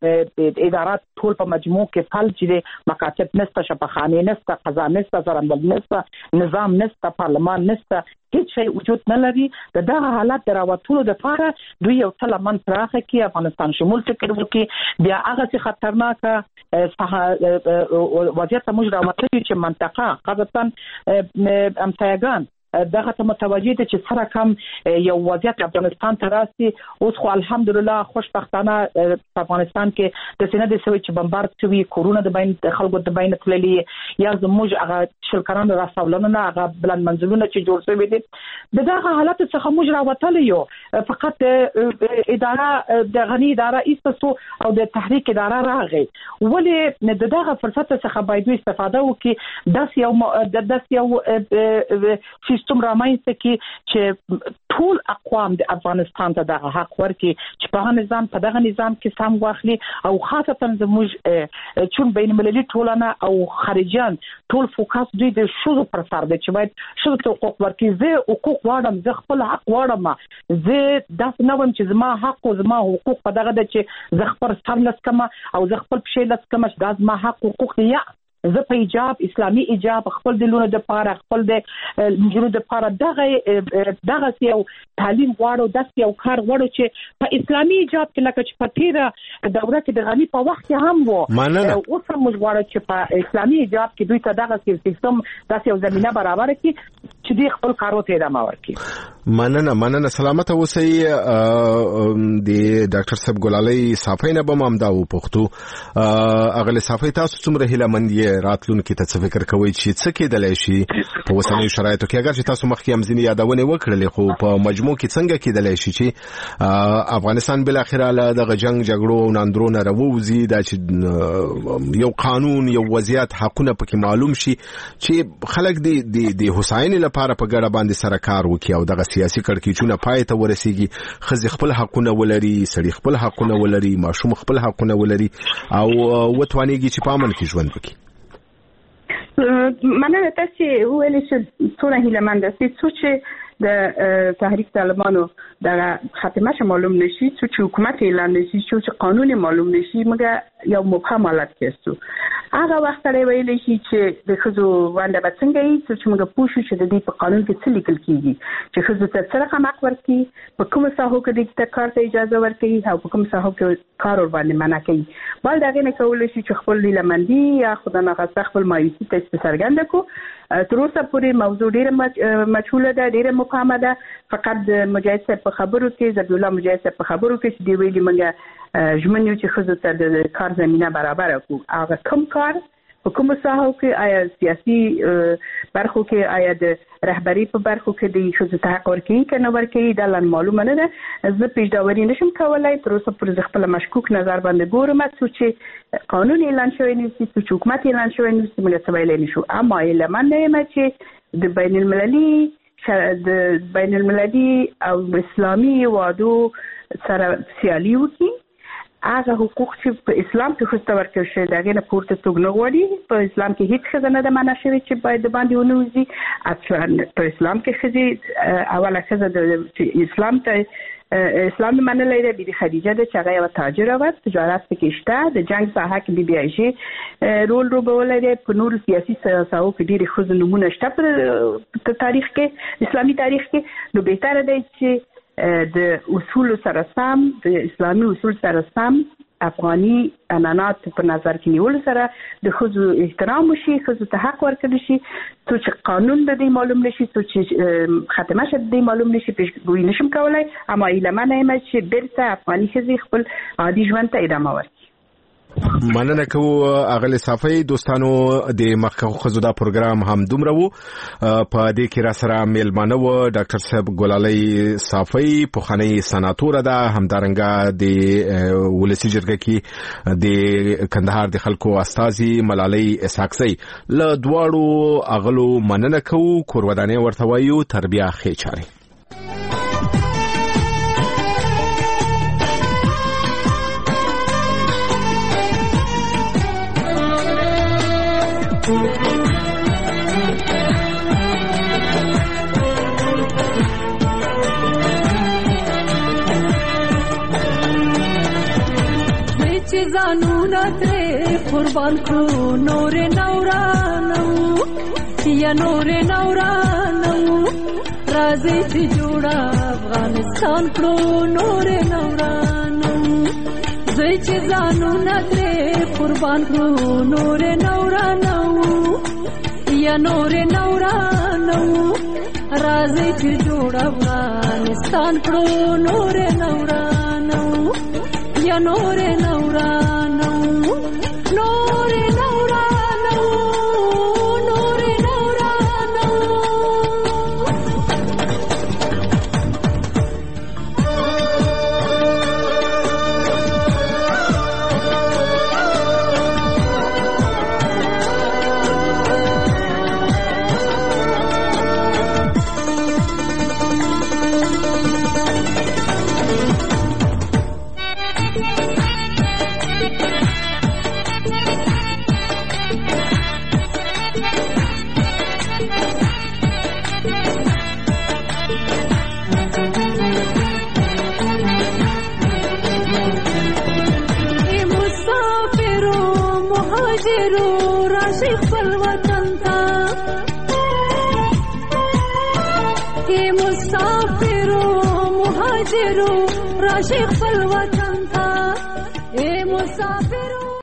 V: ادارات ټول په مجموع کې فل چې دی مکاتب نسته، شفاخانې نسته، قضا نسته، څارندوی نسته، نظام نسته، پارلمان نسته، هیڅ شی وجود نه لري. د دغه حالت د راوتلو لپاره دوی یو څه لمن پراخه کړي، افغانستان شمول فکر وکړي. بیا هغه څه خطرناکه وضعیت موږ راوتلي چې منطقه خاصتا همسایګان دغه ته متوجه دي چې سره کم یو وضعیت افغانستان ته راسي. اوس خو الحمدلله خوشبختانه په افغانستان کې د سینې د سوي چې بمبارد شوی کورونه د بین خلکو د بین تللی یا زموږ هغه شلکران راسولونه نه هغه بلند منزلونه چې جوړ شوی دي د دغه حالت څخه موږ راوتل یو. فقط اداره د غنی اداره ایستو او د تحریک اداره راغی. ولې د دغه فرصت څخه باید استفاده وکړي. داس یو داس یو
G: سیستم رامنځته کړي چې ټول اقوام د افغانستان ته دغه حق ورکړي چې په هغه نظام په دغه نظام کې سم واخلي او خاصتا زموږ چون بین المللي ټولنه او خارجيان ټول فوکس دوی د شذو پر سر دی چې باید شذو ته حقوق ورکړي. زه حقوق غواړم، زه خپل حق غواړم، زه داسې نه وایم چې زما حق او زما حقوق په دغه ده چې زه خپل سر لس کمه او زه خپل پښې لس کمه چې دا زما حق حقوق دي. یا زه په ایجاب اسلامي ایجاب خپل د لونو د پاره خپل د نجونو د پاره دغه دغه یو تعلیم غواړو، داسې یو کار غواړو چې په اسلامي ایجاب کې لکه چې په تیره دوره کې د غنی په وخت کې هم وو، اوس هم موږ غواړو چې په اسلامي ایجاب کې دوی ته دغه سیستم داسې یو زمينه برابر کړي چې دوی خپل کارو ته ادامه ورکړي.
E: مننه مننه سلامت اوسئ. د ډاکټر صاحب ګلالي صافي نه به مامدا و پښتو اغله صافي تاسو څومره هیله مند یې راتلونکي ته څه فکر کوئ چې څه کېدلی شي په اوسنیو شرایطو کې؟ اگر چې تاسو مخکې هم ځینې یادونې وکړلې خو په مجموع کې څنګه کېدلی شي چې افغانستان بالاخره له دغه جنګ جګړو او ناندرو نه راووځي، دا چې یو قانون یو وضعیت حقونه پکې معلوم شي چې خلک د د هوساینې لپاره په ګډه باندې سره کار وکړي او دغه سیاسي کړکېچونه پای ته ورسیږي، ښځې خپل حقونه ولري، سړي خپل حقونه ولري، ماشوم خپل حقونه ولري او وتوانېږي چې په امن کې ژوند وکړي.
V: مننه. تاسو ویلي چې څونه هیلهمند یاست چې د تحریک طالبانو د خاتمه معلوم نشي، چې حکومت اعلان نشي، چې قانون معلوم نشي، مګر یو مبهم حالت کې است. هغه وخت سره ویل شي چې د خزو باندې به څنګه وي چې موږ پوه شو چې د دې په قانون کې څه لیکل کیږي چې خزو ته څه رقم حق ورکړي، په کوم ساحو کې د کار ته اجازه ورکړي او په کوم ساحو کې کار ور باندې منع کوي. بل دغه نه کول شي چې خپل لیلمندي یا خدای نه خاصه خپل مایوسي ته څرګند کو. تر اوسه پورې موضوع ډیره مجهوله ده، ډیره مبهمه ده. فقط د مجاهد صاحب په خبرو کې، زبیح الله مجاهد صاحب په خبرو کې چې دی ویلي موږ ژمنو چې خزو ته د کار زمينه برابر کړو. هغه کوم کار په کوم ساحو کې، آیا سیاسي برخو کې، آیا د رهبری په برخو کې د خزو ته حق ورکړي کنه ورکړي، دا لن معلومه نه ده. زه پیشداوري نشم کولای. تر اوسه پورې خپل مشکوک نظر باندې ګورم چې قانون اعلان شوی نشي، چې حکومت اعلان شوی نشي، موږ څه ویلای نشو. اما علما نه چې د بین المللي د بین المللي او اسلامي وادو سره سیالي وکړي. هغه حقوق چې په اسلام کې خو ستورکل شوی دغه نه پورته توګ نه غواړي. په اسلام کې هیڅ خزانه د معنا شوی چې باید باندې ونوځي. اصلا په اسلام کې خزي اوله خزه د اسلام ته اسلام منلې ده بي خدیجه د چغه او تاجر او تجارت کې شته. د جنگ ساحه کې بي بي عائشه رول روبولې په نور سیاسي سیاستو کې ډېر خزو نمونه شته په تاریخ کې، اسلامي تاریخ کې. نو بهتره ده چې د اصول سره سم، د اسلامي اصول سره سم افغاني عنعنات په نظر کې نیول سره د خزو احترام وشي، خزو ته حق ورکړي شي، څو چې قانون د دې معلوم نشي، څو چې خاتمه شد دې معلوم نشي، پیشګویی نشم کولای. اما علما نه یم چې بیرته افغاني خزي خپل عادي ژوند ته ادامه ورکړي.
E: مننه کوو اغلی صافي. دوستانو د مخکښو خزو دا پروګرام هم دومره وو. په دې کې را سره میلمانه و ډاکټر صاحب ګلالي صافي، پخوانی سناتور ده، همدارنګه د ولسی جرګه کې د کندهار د خلکو استازي ملالۍ اسحاقزی. له دواړو اغلو مننه کوو. کورودانه ورته وایو تربیه ښې چارې.
H: زانونا ترې قربان کړو نور نورانو یا نور نورانو راځي چې جوړ افغانستان کړو نور نورانو زه چې زانونا ترې قربان کړو نور نورانو یا نور نورانو راځي چې جوړ افغانستان کړو نور نورانو یا نور نورانو نور نورانو نور نورانو مهاجرو راشي خپل وطن ته اے مسافرو مهاجرو راشي خپل وطن ته اے مسافرو